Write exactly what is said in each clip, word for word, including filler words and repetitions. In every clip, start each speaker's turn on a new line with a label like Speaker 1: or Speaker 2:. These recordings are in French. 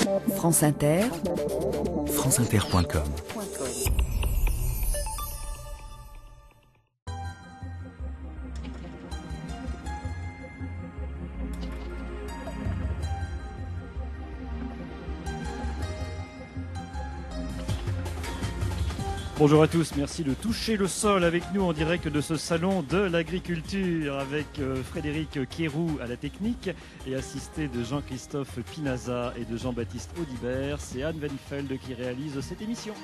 Speaker 1: France Inter,
Speaker 2: france inter point com.
Speaker 3: Bonjour à tous, merci de toucher le sol avec nous en direct de ce salon de l'agriculture avec Frédéric Kérou à la technique et assisté de Jean-Christophe Pinaza et de Jean-Baptiste Audibert. C'est Anne Weinfeld qui réalise cette émission.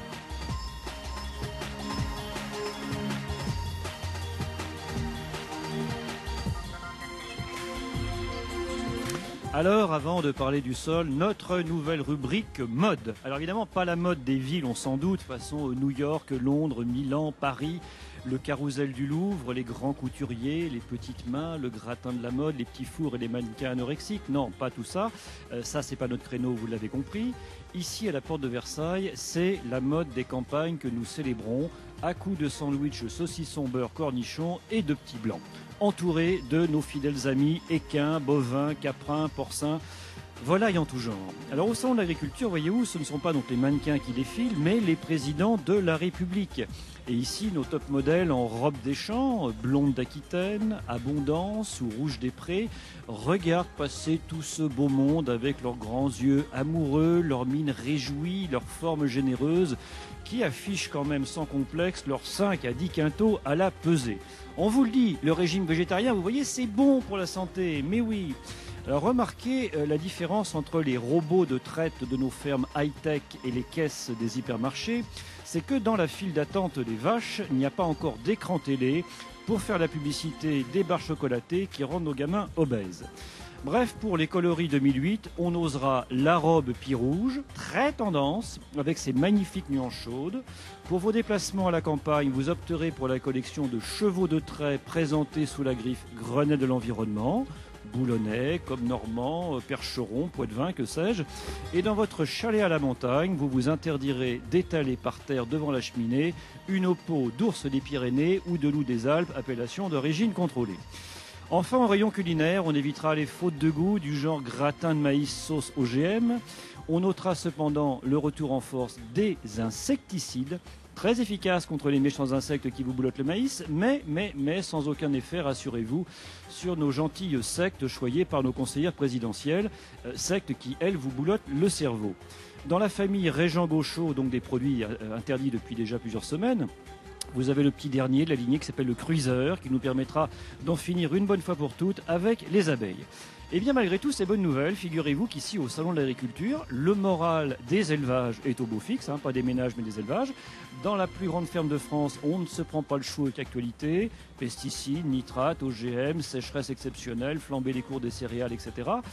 Speaker 3: Alors, avant de parler du sol, notre nouvelle rubrique mode. Alors évidemment, pas la mode des villes, on s'en doute, façon New York, Londres, Milan, Paris, le carrousel du Louvre, les grands couturiers, les petites mains, le gratin de la mode, les petits fours et les mannequins anorexiques. Non, pas tout ça. Euh, ça, c'est pas notre créneau, vous l'avez compris. Ici, à la porte de Versailles, c'est la mode des campagnes que nous célébrons, à coups de sandwich, saucisson, beurre, cornichon et de petits blancs, entourés de nos fidèles amis équins, bovins, caprins, porcins, volailles en tout genre. Alors au salon de l'agriculture, voyez-vous, ce ne sont pas donc les mannequins qui défilent, mais les présidents de la République. Et ici, nos top modèles en robe des champs, blonde d'Aquitaine, abondance ou rouge des prés, regardent passer tout ce beau monde avec leurs grands yeux amoureux, leurs mines réjouies, leurs formes généreuses, qui affichent quand même sans complexe leurs cinq à dix quintaux à la pesée. On vous le dit, le régime végétarien, vous voyez, c'est bon pour la santé, mais oui. Alors remarquez euh, la différence entre les robots de traite de nos fermes high-tech et les caisses des hypermarchés, c'est que dans la file d'attente des vaches, il n'y a pas encore d'écran télé pour faire la publicité des barres chocolatées qui rendent nos gamins obèses. Bref, pour les coloris deux mille huit, on osera la robe pie-rouge, très tendance, avec ses magnifiques nuances chaudes. Pour vos déplacements à la campagne, vous opterez pour la collection de chevaux de trait présentés sous la griffe Grenelle de l'environnement, boulonnais, comme normand, percheron, poitevin, que sais-je. Et dans votre chalet à la montagne, vous vous interdirez d'étaler par terre devant la cheminée une peau d'ours des Pyrénées ou de loup des Alpes, appellation d'origine contrôlée. Enfin, en rayon culinaire, on évitera les fautes de goût du genre gratin de maïs sauce O G M. On notera cependant le retour en force des insecticides, très efficaces contre les méchants insectes qui vous boulottent le maïs, mais, mais, mais sans aucun effet, rassurez-vous, sur nos gentilles sectes choyées par nos conseillères présidentielles, euh, sectes qui, elles, vous boulottent le cerveau. Dans la famille Régent-Gauchot, donc des produits euh, interdits depuis déjà plusieurs semaines, vous avez le petit dernier de la lignée qui s'appelle le Cruiser, qui nous permettra d'en finir une bonne fois pour toutes avec les abeilles. Et bien malgré tout ces bonnes nouvelles, figurez-vous qu'ici au Salon de l'Agriculture, le moral des élevages est au beau fixe, hein, pas des ménages mais des élevages. Dans la plus grande ferme de France, on ne se prend pas le chou avec actualité, pesticides, nitrates, O G M, sécheresse exceptionnelle, flamber les cours des céréales, et cetera.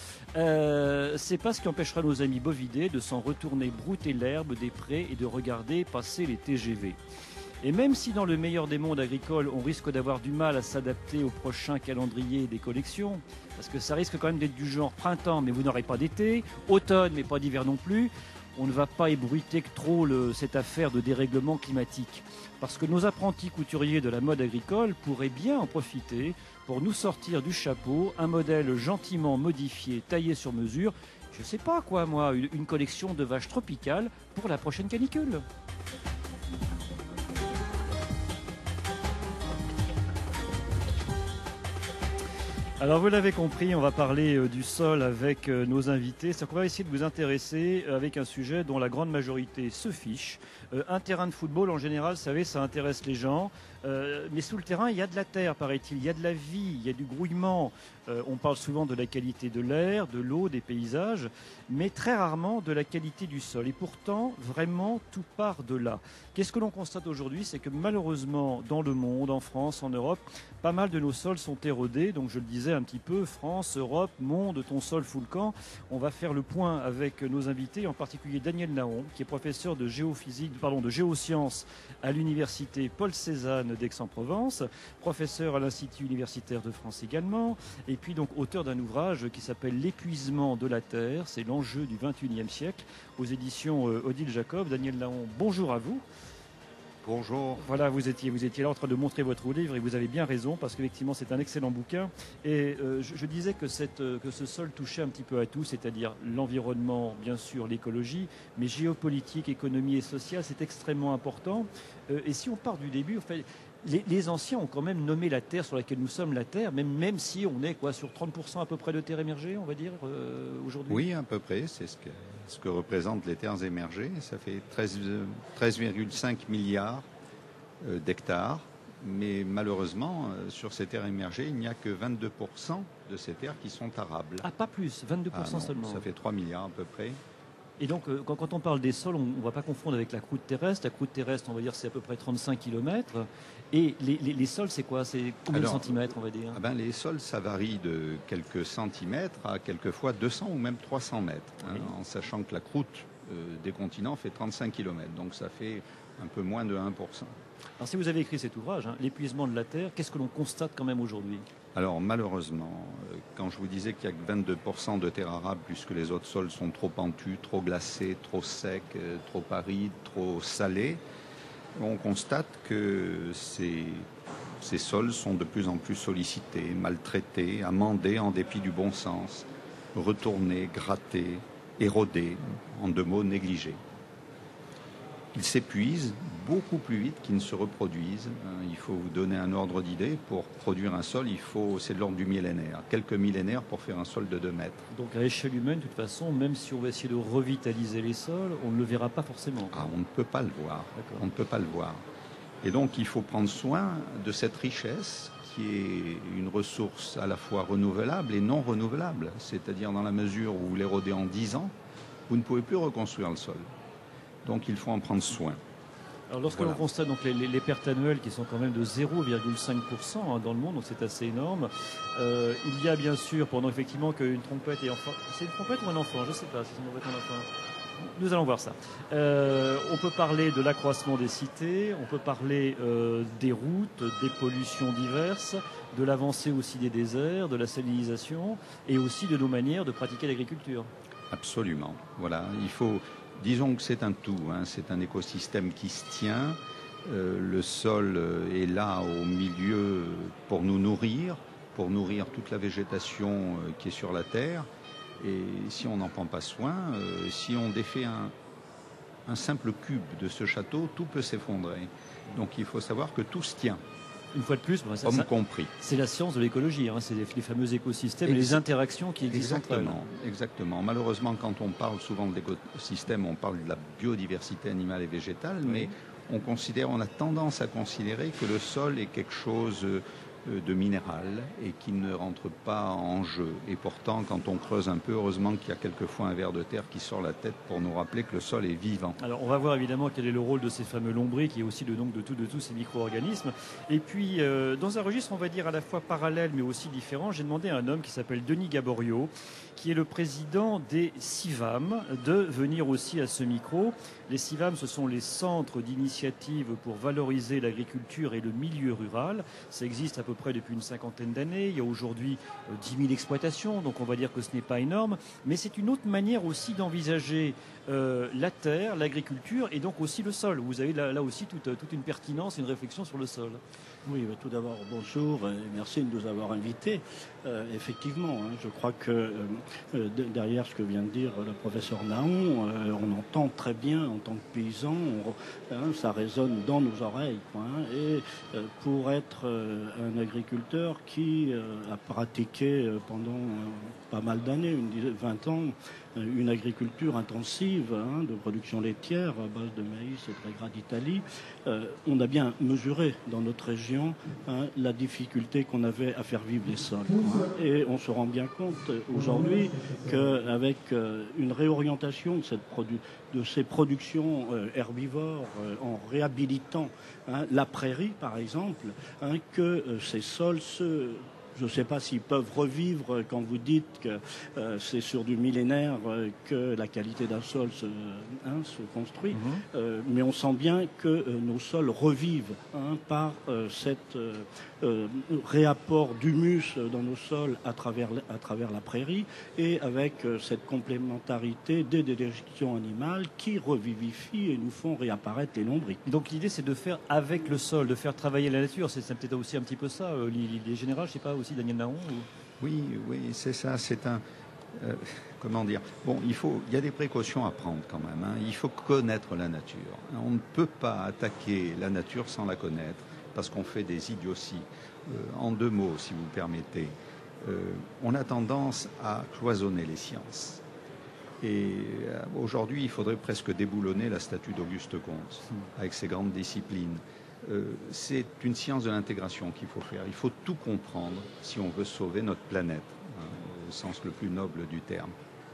Speaker 3: Euh, c'est pas ce qui empêchera nos amis bovidés de s'en retourner brouter l'herbe des prés et de regarder passer les T G V. Et même si dans le meilleur des mondes agricoles, on risque d'avoir du mal à s'adapter au prochain calendrier des collections, parce que ça risque quand même d'être du genre printemps, mais vous n'aurez pas d'été, automne, mais pas d'hiver non plus, on ne va pas ébruiter trop le, cette affaire de dérèglement climatique. Parce que nos apprentis couturiers de la mode agricole pourraient bien en profiter pour nous sortir du chapeau un modèle gentiment modifié, taillé sur mesure, je sais pas quoi moi, une, une collection de vaches tropicales pour la prochaine canicule. Alors vous l'avez compris, on va parler euh, du sol avec euh, nos invités. C'est-à-dire qu'on va essayer de vous intéresser euh, avec un sujet dont la grande majorité se fiche. Euh, un terrain de football, en général, vous savez, ça intéresse les gens. Euh, mais sous le terrain, il y a de la terre, paraît-il. Il y a de la vie, il y a du grouillement. Euh, on parle souvent de la qualité de l'air, de l'eau, des paysages, mais très rarement de la qualité du sol. Et pourtant, vraiment, tout part de là. Qu'est-ce que l'on constate aujourd'hui? C'est que malheureusement, dans le monde, en France, en Europe, pas mal de nos sols sont érodés. Donc je le disais un petit peu, France, Europe, monde, ton sol fout le camp. On va faire le point avec nos invités, en particulier Daniel Naon, qui est professeur de géophysique, pardon, de géosciences à l'université Paul Cézanne d'Aix-en-Provence, professeur à l'Institut universitaire de France également, et puis donc auteur d'un ouvrage qui s'appelle L'épuisement de la Terre, c'est l'enjeu du vingt et unième siècle, aux éditions Odile Jacob. Daniel Naon, bonjour à vous.
Speaker 1: Bonjour.
Speaker 3: Voilà, vous étiez, vous étiez là en train de montrer votre livre et vous avez bien raison parce qu'effectivement c'est un excellent bouquin. Et euh, je, je disais que, cette, que ce sol touchait un petit peu à tout, c'est-à-dire l'environnement, bien sûr, l'écologie, mais géopolitique, économie et sociale, c'est extrêmement important. Euh, et si on part du début, en fait, les, les anciens ont quand même nommé la terre sur laquelle nous sommes la terre, même, même si on est quoi, sur trente pour cent à peu près de terres émergées, on va dire, euh, aujourd'hui.
Speaker 1: Oui, à peu près, c'est ce que, ce que représentent les terres émergées. Ça fait treize virgule cinq milliards euh, d'hectares. Mais malheureusement, euh, sur ces terres émergées, il n'y a que vingt-deux pour cent de ces terres qui sont arables.
Speaker 3: Ah, pas plus, vingt-deux pour cent
Speaker 1: Ah non,
Speaker 3: seulement.
Speaker 1: ça fait trois milliards à peu près.
Speaker 3: Et donc, euh, quand, quand on parle des sols, on ne va pas confondre avec la croûte terrestre. La croûte terrestre, on va dire, c'est à peu près trente-cinq kilomètres. Et les, les, les sols, c'est quoi? C'est combien
Speaker 1: Alors,
Speaker 3: de centimètres, on va dire?
Speaker 1: ah ben, les sols, ça varie de quelques centimètres à quelquefois deux cents ou même trois cents mètres, hein,
Speaker 3: Oui.
Speaker 1: en sachant que la croûte euh, des continents fait trente-cinq kilomètres. Donc ça fait un peu moins de un pour cent.
Speaker 3: Alors, si vous avez écrit cet ouvrage, hein, L'épuisement de la Terre, qu'est-ce que l'on constate quand même aujourd'hui?
Speaker 1: Alors malheureusement, euh, quand je vous disais qu'il n'y a que vingt-deux pour cent de terres arables puisque les autres sols sont trop pentus, trop glacés, trop secs, euh, trop arides, trop salés, on constate que ces, ces sols sont de plus en plus sollicités, maltraités, amendés en dépit du bon sens, retournés, grattés, érodés, en deux mots négligés. Ils s'épuisent beaucoup plus vite qu'ils ne se reproduisent. Il faut vous donner un ordre d'idée. Pour produire un sol, il faut, c'est de l'ordre du millénaire. Quelques millénaires pour faire un sol de deux mètres.
Speaker 3: Donc, à échelle humaine, de toute façon, même si on va essayer de revitaliser les sols, on ne le verra pas forcément.
Speaker 1: Ah, on ne peut pas le voir.
Speaker 3: D'accord.
Speaker 1: On ne peut pas le voir. Et donc, il faut prendre soin de cette richesse qui est une ressource à la fois renouvelable et non renouvelable. C'est-à-dire dans la mesure où vous l'érodez en dix ans, vous ne pouvez plus reconstruire le sol. Donc il faut en prendre soin.
Speaker 3: Alors lorsque
Speaker 1: Voilà.
Speaker 3: l'on constate donc les, les, les pertes annuelles qui sont quand même de zéro virgule cinq pour cent hein, dans le monde, donc c'est assez énorme, euh, il y a bien sûr, pendant effectivement qu'une trompette est enfant... C'est une trompette ou un enfant? Je ne sais pas si c'est une trompette ou un enfant. Nous allons voir ça. Euh, on peut parler de l'accroissement des cités, on peut parler euh, des routes, des pollutions diverses, de l'avancée aussi des déserts, de la salinisation et aussi de nos manières de pratiquer l'agriculture.
Speaker 1: Absolument. Voilà, il faut... Disons que c'est un tout, hein. C'est un écosystème qui se tient. Euh, le sol euh, est là au milieu pour nous nourrir, pour nourrir toute la végétation euh, qui est sur la terre. Et si on n'en prend pas soin, euh, si on défait un, un simple cube de ce château, tout peut s'effondrer. Donc il faut savoir que tout se tient.
Speaker 3: Une fois de plus, bon, ça,
Speaker 1: Homme
Speaker 3: ça,
Speaker 1: compris.
Speaker 3: c'est la science de l'écologie, hein, c'est les, les fameux écosystèmes et les interactions qui existent entre elles.
Speaker 1: Exactement, exactement. Malheureusement, quand on parle souvent de l'écosystème, on parle de la biodiversité animale et végétale,
Speaker 3: Oui.
Speaker 1: mais on considère, on a tendance à considérer que le sol est quelque chose de minéral et qui ne rentre pas en jeu. Et pourtant, quand on creuse un peu, heureusement qu'il y a quelquefois un ver de terre qui sort la tête pour nous rappeler que le sol est vivant.
Speaker 3: Alors, on va voir évidemment quel est le rôle de ces fameux lombrics et aussi de, donc, de, tout, de tous ces micro-organismes. Et puis, euh, dans un registre, on va dire à la fois parallèle mais aussi différent, j'ai demandé à un homme qui s'appelle Denis Gaborio, qui est le président des CIVAM, de venir aussi à ce micro. Les CIVAM, ce sont les centres d'initiative pour valoriser l'agriculture et le milieu rural. Ça existe à peu près depuis une cinquantaine d'années. Il y a aujourd'hui euh, dix mille exploitations, donc on va dire que ce n'est pas énorme. Mais c'est une autre manière aussi d'envisager euh, la terre, l'agriculture et donc aussi le sol. Vous avez là, là aussi toute, toute une pertinence et une réflexion sur le sol.
Speaker 4: Oui, bah, tout d'abord, bonjour et merci de nous avoir invités. Euh, effectivement, hein, je crois que euh, derrière ce que vient de dire le professeur Naon, euh, on entend très bien en tant que paysan, on, hein, ça résonne dans nos oreilles. Quoi, hein, et euh, pour être euh, un agriculteur qui euh, a pratiqué euh, pendant euh, pas mal d'années, une dizaine, vingt ans, une agriculture intensive hein, de production laitière à base de maïs et de grade d'Italie, euh, on a bien mesuré dans notre région hein, la difficulté qu'on avait à faire vivre les sols. Hein, et on se rend bien compte aujourd'hui qu'avec euh, une réorientation de, cette produ de ces productions euh, herbivores euh, en réhabilitant hein, la prairie par exemple, hein, que euh, ces sols se je ne sais pas s'ils peuvent revivre quand vous dites que euh, c'est sur du millénaire euh, que la qualité d'un sol se, hein, se construit, mm-hmm. euh, mais on sent bien que euh, nos sols revivent hein, par euh, cet euh, euh, réapport d'humus dans nos sols à travers, à travers la prairie et avec euh, cette complémentarité des déjections animales qui revivifient et nous font réapparaître les lombrics.
Speaker 3: Donc l'idée c'est de faire avec le sol, de faire travailler la nature, c'est peut-être aussi un petit peu ça, euh, l'idée générale, je ne sais pas, aussi Daniel Nahon ou...
Speaker 1: Oui, oui, c'est ça, c'est un... Euh, comment dire? Bon, il faut, il y a des précautions à prendre quand même, hein. Il faut connaître la nature. On ne peut pas attaquer la nature sans la connaître, parce qu'on fait des idioties. Euh, en deux mots, si vous permettez, euh, on a tendance à cloisonner les sciences. Et euh, aujourd'hui, il faudrait presque déboulonner la statue d'Auguste Comte, avec ses grandes disciplines. Euh, c'est une science de l'intégration qu'il faut faire. Il faut tout comprendre si on veut sauver notre planète, hein, au sens le plus noble du terme.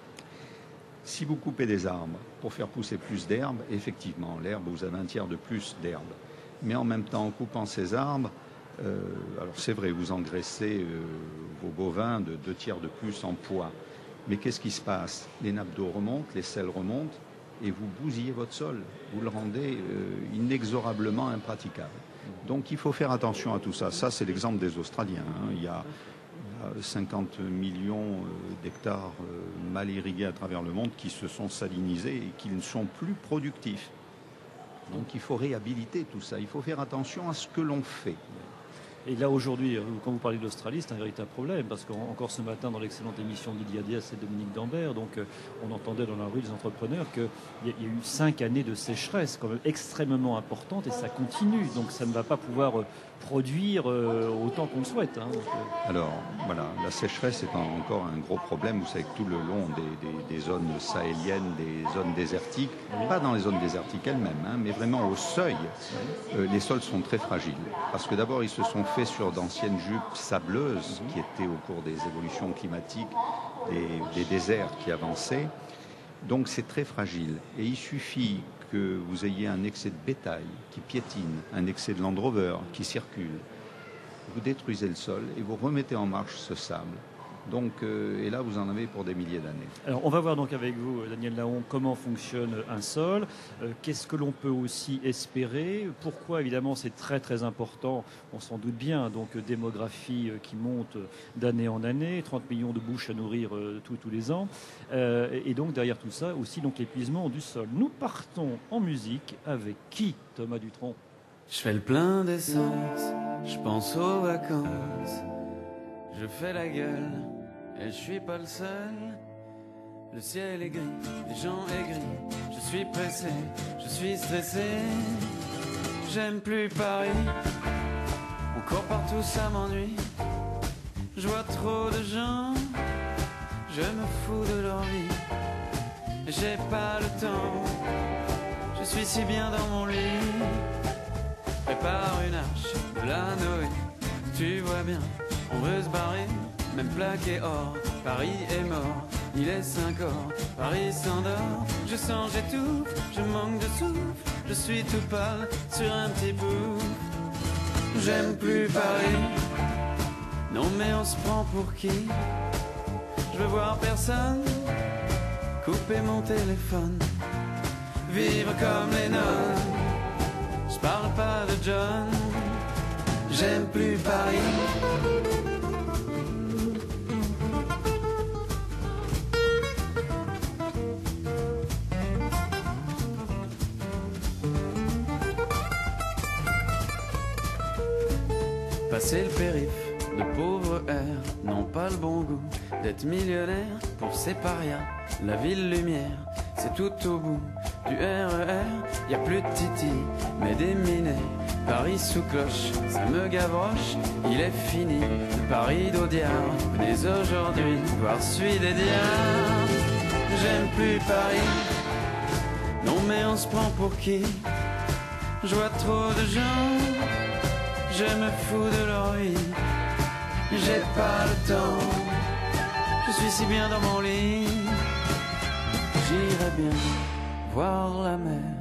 Speaker 1: Si vous coupez des arbres pour faire pousser plus d'herbe, effectivement, l'herbe, vous avez un tiers de plus d'herbe. Mais en même temps, en coupant ces arbres, euh, alors c'est vrai, vous engraissez euh, vos bovins de deux tiers de plus en poids. Mais qu'est-ce qui se passe? Les nappes d'eau remontent, les sels remontent, et vous bousillez votre sol. Vous le rendez euh, inexorablement impraticable. Donc il faut faire attention à tout ça. Ça, c'est l'exemple des Australiens, hein. Il y a cinquante millions d'hectares mal irrigués à travers le monde qui se sont salinisés et qui ne sont plus productifs. Donc il faut réhabiliter tout ça. Il faut faire attention à ce que l'on fait.
Speaker 3: Et là, aujourd'hui, quand vous parlez de l'Australie, c'est un véritable problème, parce qu'encore ce matin, dans l'excellente émission d'Ilia Diaz et Dominique Dambert, donc, on entendait dans la rue des entrepreneurs qu'il y, y a eu cinq années de sécheresse, quand même extrêmement importante, et ça continue. Donc ça ne va pas pouvoir produire euh, autant qu'on le souhaite. Hein, donc, euh...
Speaker 1: Alors, voilà, la sécheresse est encore un gros problème. Vous savez que tout le long des, des, des zones sahéliennes, des zones désertiques, oui. Pas dans les zones désertiques elles-mêmes, hein, mais vraiment au seuil, oui. euh, les sols sont très fragiles. Parce que d'abord, ils se sont fait sur d'anciennes jupes sableuses qui étaient au cours des évolutions climatiques, des, des déserts qui avançaient. Donc c'est très fragile. Et il suffit que vous ayez un excès de bétail qui piétine, un excès de Land Rover qui circule. Vous détruisez le sol et vous remettez en marche ce sable. Donc, euh, et là, vous en avez pour des milliers d'années.
Speaker 3: Alors, on va voir donc avec vous, Daniel Nahon, comment fonctionne un sol. Euh, Qu'est-ce que l'on peut aussi espérer? Pourquoi, évidemment, c'est très très important, on s'en doute bien, donc démographie euh, qui monte d'année en année, trente millions de bouches à nourrir euh, tous, tous les ans. Euh, et donc, derrière tout ça, aussi donc l'épuisement du sol. Nous partons en musique avec qui, Thomas Dutronc?
Speaker 5: Je fais le plein d'essence, je pense aux vacances, je fais la gueule. Et je suis pas le seul. Le ciel est gris, les gens aigris. Je suis pressé, je suis stressé. J'aime plus Paris. On court partout, ça m'ennuie. Je vois trop de gens. Je me fous de leur vie. J'ai pas le temps. Je suis si bien dans mon lit. Prépare une arche de la Noé. Tu vois bien, on veut se barrer. Même plaqué or, Paris est mort, il est cinq heures, Paris s'endort, je sens, j'étouffe, je manque de souffle, je suis tout pâle sur un petit bout. J'aime plus Paris, non mais on se prend pour qui? Je veux voir personne, couper mon téléphone, vivre comme les nonnes, je parle pas de John, j'aime plus Paris. Passer le périph', de pauvres airs n'ont pas le bon goût d'être millionnaire pour ces parias. La ville lumière, c'est tout au bout du R E R. Y a plus de titi, mais des minets. Paris sous cloche, ça me gavroche. Il est fini, le Paris d'Audiard. Venez aujourd'hui voir celui des diables. J'aime plus Paris, non mais on se prend pour qui? Je vois trop de gens. Je me fous de leur vie, j'ai pas le temps, je suis si bien dans mon lit. J'irais bien voir la mer,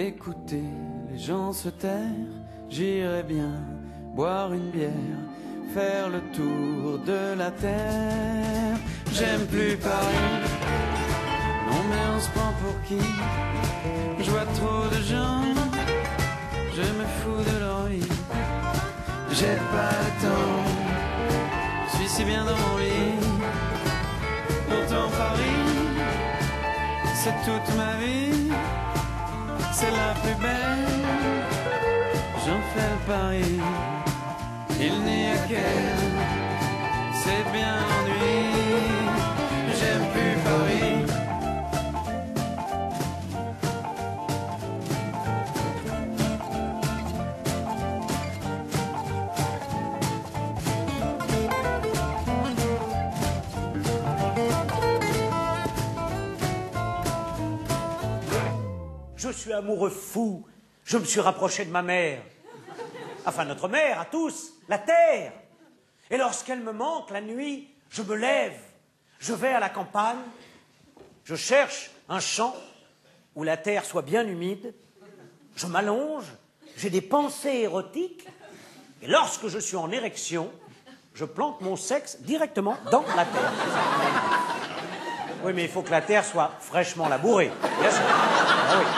Speaker 5: écouter les gens se taire. J'irais bien boire une bière, faire le tour de la terre. J'aime plus Paris, non mais on se prend pour qui? Je vois trop de gens, je me fous de leur vie. J'ai pas le temps, je suis si bien dans mon lit. Pourtant Paris, c'est toute ma vie, c'est la plus belle. J'en fais le pari, il n'y a qu'elle, c'est bien l'ennui. J'aime plus Paris.
Speaker 6: Je suis amoureux fou. Je me suis rapproché de ma mère. Enfin, notre mère, à tous, la terre. Et lorsqu'elle me manque la nuit, je me lève. Je vais à la campagne. Je cherche un champ où la terre soit bien humide. Je m'allonge. J'ai des pensées érotiques. Et lorsque je suis en érection, je plante mon sexe directement dans la terre. Oui, mais il faut que la terre soit fraîchement labourée, bien sûr. Ah oui.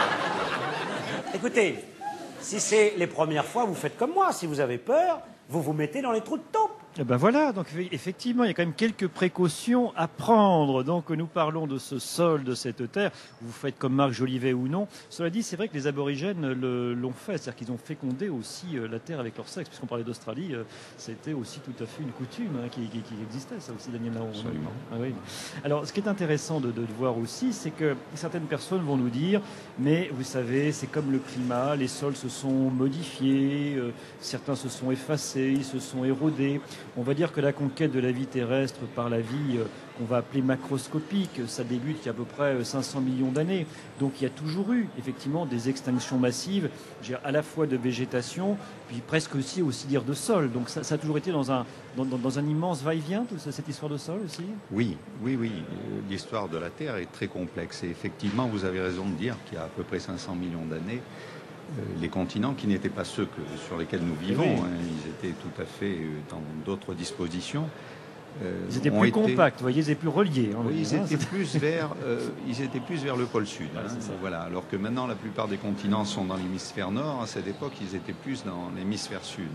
Speaker 6: Écoutez, si c'est les premières fois, vous faites comme moi. Si vous avez peur, vous vous mettez dans les trous de taupe.
Speaker 3: Eh ben voilà, donc effectivement, il y a quand même quelques précautions à prendre. Donc nous parlons de ce sol, de cette terre. Vous faites comme Marc Jolivet ou non. Cela dit, c'est vrai que les aborigènes l'ont fait, c'est-à-dire qu'ils ont fécondé aussi la terre avec leur sexe. Puisqu'on parlait d'Australie, c'était aussi tout à fait une coutume hein, qui, qui, qui existait, ça aussi, Daniel Naon.
Speaker 1: Absolument.
Speaker 3: Ah, oui. Alors, ce qui est intéressant de, de, de voir aussi, c'est que certaines personnes vont nous dire, mais vous savez, c'est comme le climat, les sols se sont modifiés, euh, certains se sont effacés, ils se sont érodés. On va dire que la conquête de la vie terrestre par la vie euh, qu'on va appeler macroscopique, ça débute il y a à peu près cinq cents millions d'années. Donc il y a toujours eu effectivement des extinctions massives, je veux dire, à la fois de végétation, puis presque aussi, aussi dire de sol. Donc ça, ça a toujours été dans un, dans, dans un immense va-et-vient, toute cette histoire de sol aussi?
Speaker 1: Oui, oui, oui. L'histoire de la Terre est très complexe. Et effectivement, vous avez raison de dire qu'il y a à peu près cinq cents millions d'années, Euh, les continents qui n'étaient pas ceux que, sur lesquels nous vivons,
Speaker 3: oui.
Speaker 1: hein, ils étaient tout à fait euh, dans d'autres dispositions.
Speaker 3: Euh, ils étaient plus été... compacts, vous voyez, ils étaient plus reliés. Hein,
Speaker 1: oui, ils,
Speaker 3: hein,
Speaker 1: étaient plus vers, euh, ils étaient plus vers le pôle sud. Hein,
Speaker 3: ouais,
Speaker 1: voilà, alors que maintenant, la plupart des continents sont dans l'hémisphère nord. À cette époque, ils étaient plus dans l'hémisphère sud.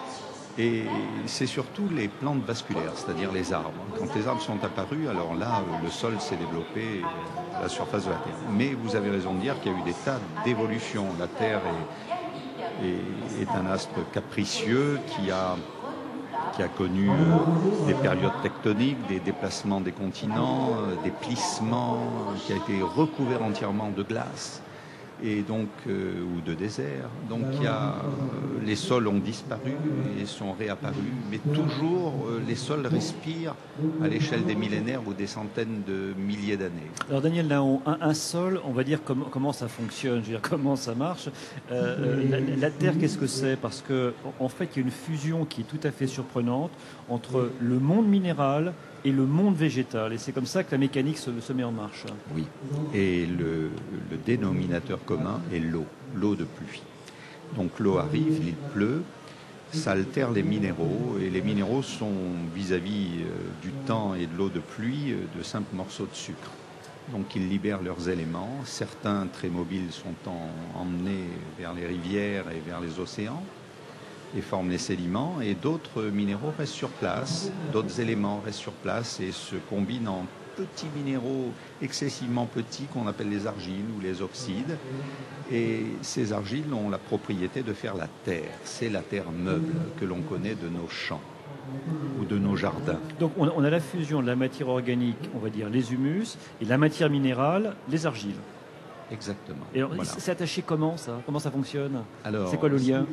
Speaker 1: Et c'est surtout les plantes vasculaires, c'est-à-dire les arbres. Quand les arbres sont apparus, alors là, le sol s'est développé à la surface de la Terre. Mais vous avez raison de dire qu'il y a eu des tas d'évolutions. La Terre est, est, est un astre capricieux qui a, qui a connu des périodes tectoniques, des déplacements des continents, des plissements, qui a été recouvert entièrement de glace. Et donc, euh, ou de désert. Donc, il y a, euh, les sols ont disparu et sont réapparus, mais toujours euh, les sols respirent à l'échelle des millénaires ou des centaines de milliers d'années.
Speaker 3: Alors, Daniel Naon, un, un sol, on va dire comment, comment ça fonctionne, je veux dire, comment ça marche. Euh, la, la Terre, qu'est-ce que c'est? Parce qu'en en fait, il y a une fusion qui est tout à fait surprenante entre le monde minéral et le monde végétal. Et c'est comme ça que la mécanique se, se met en marche.
Speaker 1: Oui. Et le, le dénominateur commun est l'eau, l'eau de pluie. Donc l'eau arrive, il pleut, ça altère les minéraux. Et les minéraux sont, vis-à-vis euh, du temps et de l'eau de pluie, euh, de simples morceaux de sucre. Donc ils libèrent leurs éléments. Certains, très mobiles, sont en, emmenés vers les rivières et vers les océans et forment les sédiments, et d'autres minéraux restent sur place, d'autres éléments restent sur place et se combinent en petits minéraux excessivement petits qu'on appelle les argiles ou les oxydes. Et ces argiles ont la propriété de faire la terre. C'est la terre meuble que l'on connaît de nos champs ou de nos jardins.
Speaker 3: Donc on a, on a la fusion de la matière organique, on va dire les humus, et la matière minérale, les argiles.
Speaker 1: Exactement.
Speaker 3: Et alors,
Speaker 1: voilà.
Speaker 3: C'est attaché comment ça? Comment ça fonctionne?
Speaker 1: Alors,
Speaker 3: c'est quoi le lien?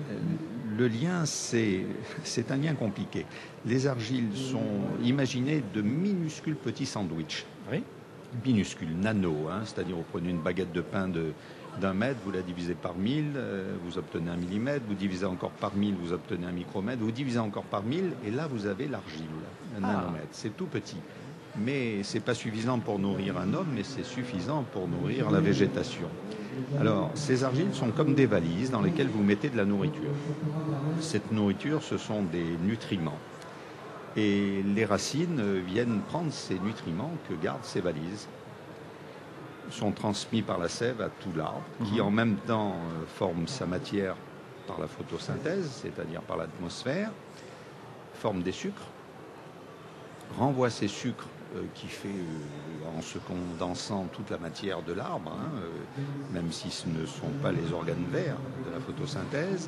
Speaker 1: Le lien, c'est un lien compliqué. Les argiles sont imaginées de minuscules petits sandwichs.
Speaker 3: Oui.
Speaker 1: Minuscules, nano, hein, c'est-à-dire vous prenez une baguette de pain de d'un mètre, vous la divisez par mille, euh, vous obtenez un millimètre, vous divisez encore par mille, vous obtenez un micromètre, vous divisez encore par mille, et là vous avez l'argile, un ah. nanomètre. C'est tout petit. Mais ce n'est pas suffisant pour nourrir un homme, mais c'est suffisant pour nourrir la végétation. Alors, ces argiles sont comme des valises dans lesquelles vous mettez de la nourriture. Cette nourriture, ce sont des nutriments. Et les racines viennent prendre ces nutriments que gardent ces valises. Ils sont transmis par la sève à tout l'arbre, mmh. qui en même temps forme sa matière par la photosynthèse, c'est-à-dire par l'atmosphère, forme des sucres, renvoie ces sucres euh, qui fait, euh, en se condensant toute la matière de l'arbre, hein, euh, même si ce ne sont pas les organes verts de la photosynthèse.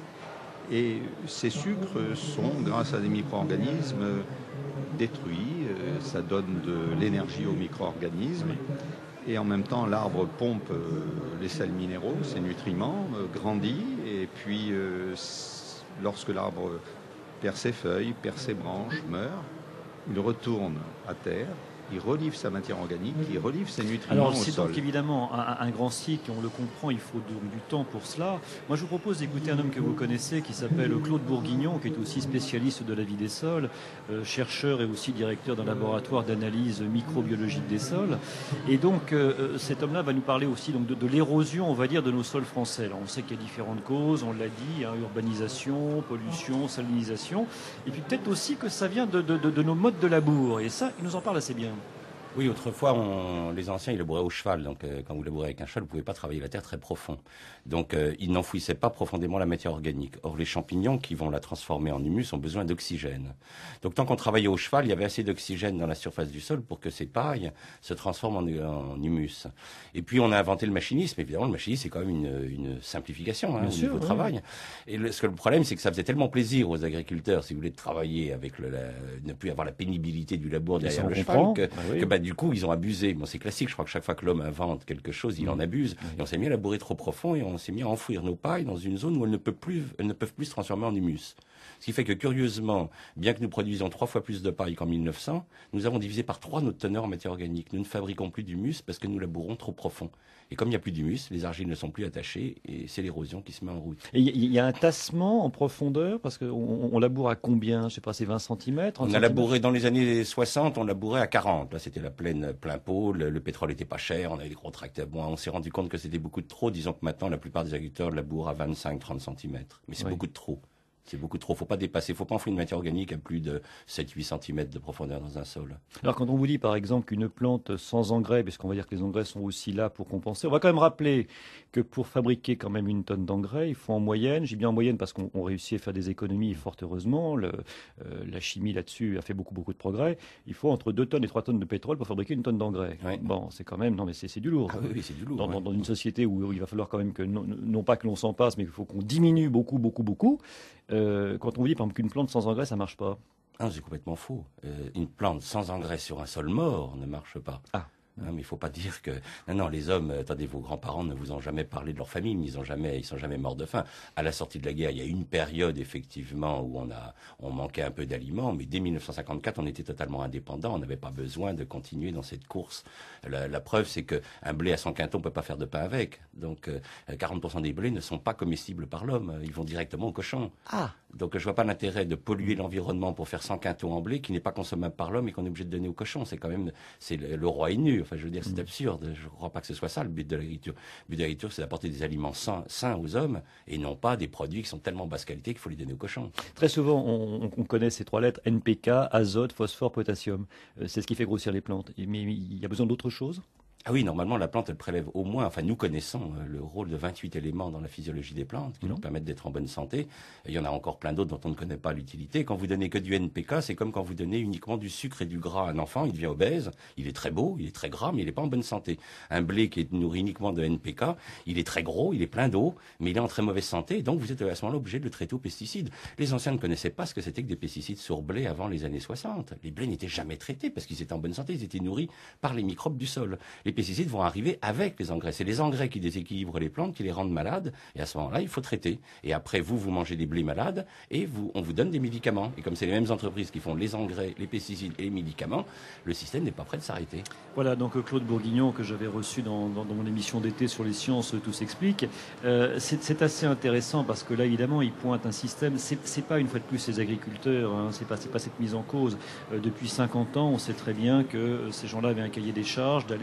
Speaker 1: Et ces sucres sont, grâce à des micro-organismes, détruits. Euh, ça donne de l'énergie aux micro-organismes. Et en même temps, l'arbre pompe euh, les sels minéraux, ces nutriments, euh, grandit. Et puis, euh, lorsque l'arbre perd ses feuilles, perd ses branches, meurt, il retourne à terre, il relivre sa matière organique, il relivre ses nutriments
Speaker 3: Alors,
Speaker 1: au sol.
Speaker 3: c'est donc évidemment un, un grand cycle, on le comprend, il faut donc du temps pour cela. Moi, je vous propose d'écouter un homme que vous connaissez qui s'appelle Claude Bourguignon, qui est aussi spécialiste de la vie des sols, euh, chercheur et aussi directeur d'un laboratoire d'analyse microbiologique des sols. Et donc, euh, cet homme-là va nous parler aussi donc, de, de l'érosion, on va dire, de nos sols français. Alors, on sait qu'il y a différentes causes, on l'a dit, hein, urbanisation, pollution, salinisation, et puis peut-être aussi que ça vient de, de, de, de nos modes de labour. Et ça, il nous en parle assez bien.
Speaker 7: Oui, autrefois, on, les anciens, ils labouraient au cheval. Donc, euh, quand vous labourez avec un cheval, vous ne pouvez pas travailler la terre très profond. Donc, euh, ils n'enfouissaient pas profondément la matière organique. Or, les champignons qui vont la transformer en humus ont besoin d'oxygène. Donc, tant qu'on travaillait au cheval, il y avait assez d'oxygène dans la surface du sol pour que ces pailles se transforment en, en humus. Et puis, on a inventé le machinisme. Évidemment, le machinisme, c'est quand même une, une simplification hein, au
Speaker 3: sûr,
Speaker 7: niveau
Speaker 3: oui.
Speaker 7: travail. Et le, ce que le problème, c'est que ça faisait tellement plaisir aux agriculteurs, si vous voulez, de travailler avec le, la, ne plus avoir la pénibilité du labour derrière le cheval, que,
Speaker 3: ah, oui.
Speaker 7: que bah, du coup, ils ont abusé. Bon, c'est classique, je crois que chaque fois que l'homme invente quelque chose, il mmh. en abuse. Mmh. Et on s'est mis à labourer trop profond et on s'est mis à enfouir nos pailles dans une zone où elles ne peuvent plus, elles ne peuvent plus se transformer en humus. Ce qui fait que, curieusement, bien que nous produisions trois fois plus de paille qu'en mille neuf cents, nous avons divisé par trois notre teneur en matière organique. Nous ne fabriquons plus d'humus parce que nous labourons trop profond. Et comme il n'y a plus d'humus, les argiles ne sont plus attachées et c'est l'érosion qui se met en route.
Speaker 3: Et il y a un tassement en profondeur parce qu'on on laboure à combien? Je ne sais pas, c'est vingt centimètres?
Speaker 7: On a labouré dans les années soixante, on labourait à quarante. Là, c'était la plaine plein pot, le, le pétrole n'était pas cher, on avait des gros tracteurs. Bon, on s'est rendu compte que c'était beaucoup de trop. Disons que maintenant, la plupart des agriculteurs labourent à vingt-cinq à trente centimètres. Mais c'est oui. beaucoup de trop. C'est beaucoup trop. Faut pas dépasser. Faut pas enfouir une matière organique à plus de sept à huit centimètres de profondeur dans un sol.
Speaker 3: Alors, quand on vous dit, par exemple, qu'une plante sans engrais, puisqu'on va dire que les engrais sont aussi là pour compenser, on va quand même rappeler que pour fabriquer quand même une tonne d'engrais, il faut en moyenne, j'ai bien en moyenne parce qu'on réussit à faire des économies, fort heureusement, le, euh, la chimie là-dessus a fait beaucoup, beaucoup de progrès. Il faut entre deux tonnes et trois tonnes de pétrole pour fabriquer une tonne d'engrais.
Speaker 7: Oui.
Speaker 3: Bon, c'est quand même, non mais c'est, c'est du lourd.
Speaker 7: Ah oui, oui, c'est du lourd.
Speaker 3: Dans,
Speaker 7: ouais.
Speaker 3: dans, dans une société où il va falloir quand même que, non, non pas que l'on s'en passe, mais qu'il faut qu'on diminue beaucoup, beaucoup, beaucoup. Euh, quand on vous dit, par exemple, qu'une plante sans engrais, ça marche pas.
Speaker 7: Ah, c'est complètement faux. Euh, une plante sans engrais sur un sol mort ne marche pas.
Speaker 3: Ah.
Speaker 7: Hein, mais il faut pas dire que non, non, les hommes. Attendez, vos grands-parents ne vous ont jamais parlé de leur famille, ils ont jamais, ils sont jamais morts de faim. À la sortie de la guerre, il y a eu une période effectivement où on a, on manquait un peu d'aliments, mais dès mille neuf cent cinquante-quatre, on était totalement indépendant. On n'avait pas besoin de continuer dans cette course. La, la preuve, c'est que un blé à cent quintons, on peut pas faire de pain avec. Donc, euh, quarante pour cent des blés ne sont pas comestibles par l'homme. Ils vont directement au cochon.
Speaker 3: Ah.
Speaker 7: Donc, je vois pas l'intérêt de polluer l'environnement pour faire cent quintons en blé qui n'est pas consommable par l'homme et qu'on est obligé de donner au cochon. C'est quand même, c'est le, le roi est nu. Enfin, je veux dire, c'est mmh. absurde. Je ne crois pas que ce soit ça le but de l'agriculture. Le but de l'agriculture, c'est d'apporter des aliments sains, sains aux hommes et non pas des produits qui sont tellement basse qualité qu'il faut les donner aux cochons.
Speaker 3: Très souvent, on, on connaît ces trois lettres, N P K, azote, phosphore, potassium. Euh, c'est ce qui fait grossir les plantes. Mais il y a besoin d'autre chose ?
Speaker 7: Ah oui, normalement, la plante, elle prélève au moins, enfin, nous connaissons euh, le rôle de vingt-huit éléments dans la physiologie des plantes qui mmh. leur permettent d'être en bonne santé. Et il y en a encore plein d'autres dont on ne connaît pas l'utilité. Quand vous donnez que du N P K, c'est comme quand vous donnez uniquement du sucre et du gras à un enfant. Il devient obèse, il est très beau, il est très gras, mais il n'est pas en bonne santé. Un blé qui est nourri uniquement de N P K, il est très gros, il est plein d'eau, mais il est en très mauvaise santé. Donc, vous êtes à ce moment-là obligé de le traiter aux pesticides. Les anciens ne connaissaient pas ce que c'était que des pesticides sur blé avant les années soixante. Les blés n'étaient jamais traités parce qu'ils étaient en bonne santé, ils étaient nourris par les microbes du sol. Les pesticides vont arriver avec les engrais. C'est les engrais qui déséquilibrent les plantes, qui les rendent malades, et à ce moment-là, il faut traiter. Et après, vous, vous mangez des blés malades, et vous, on vous donne des médicaments. Et comme c'est les mêmes entreprises qui font les engrais, les pesticides et les médicaments, le système n'est pas prêt de s'arrêter. Voilà, donc Claude Bourguignon, que j'avais reçu dans, dans, dans mon émission d'été sur les sciences, tout s'explique. Euh, c'est, c'est assez intéressant, parce que là, évidemment, il pointe un système, c'est, c'est pas une fois de plus les agriculteurs, hein, c'est pas, c'est pas cette mise en cause. Euh, depuis cinquante ans, on sait très bien que ces gens-là avaient un cahier des charges d'aller nourrir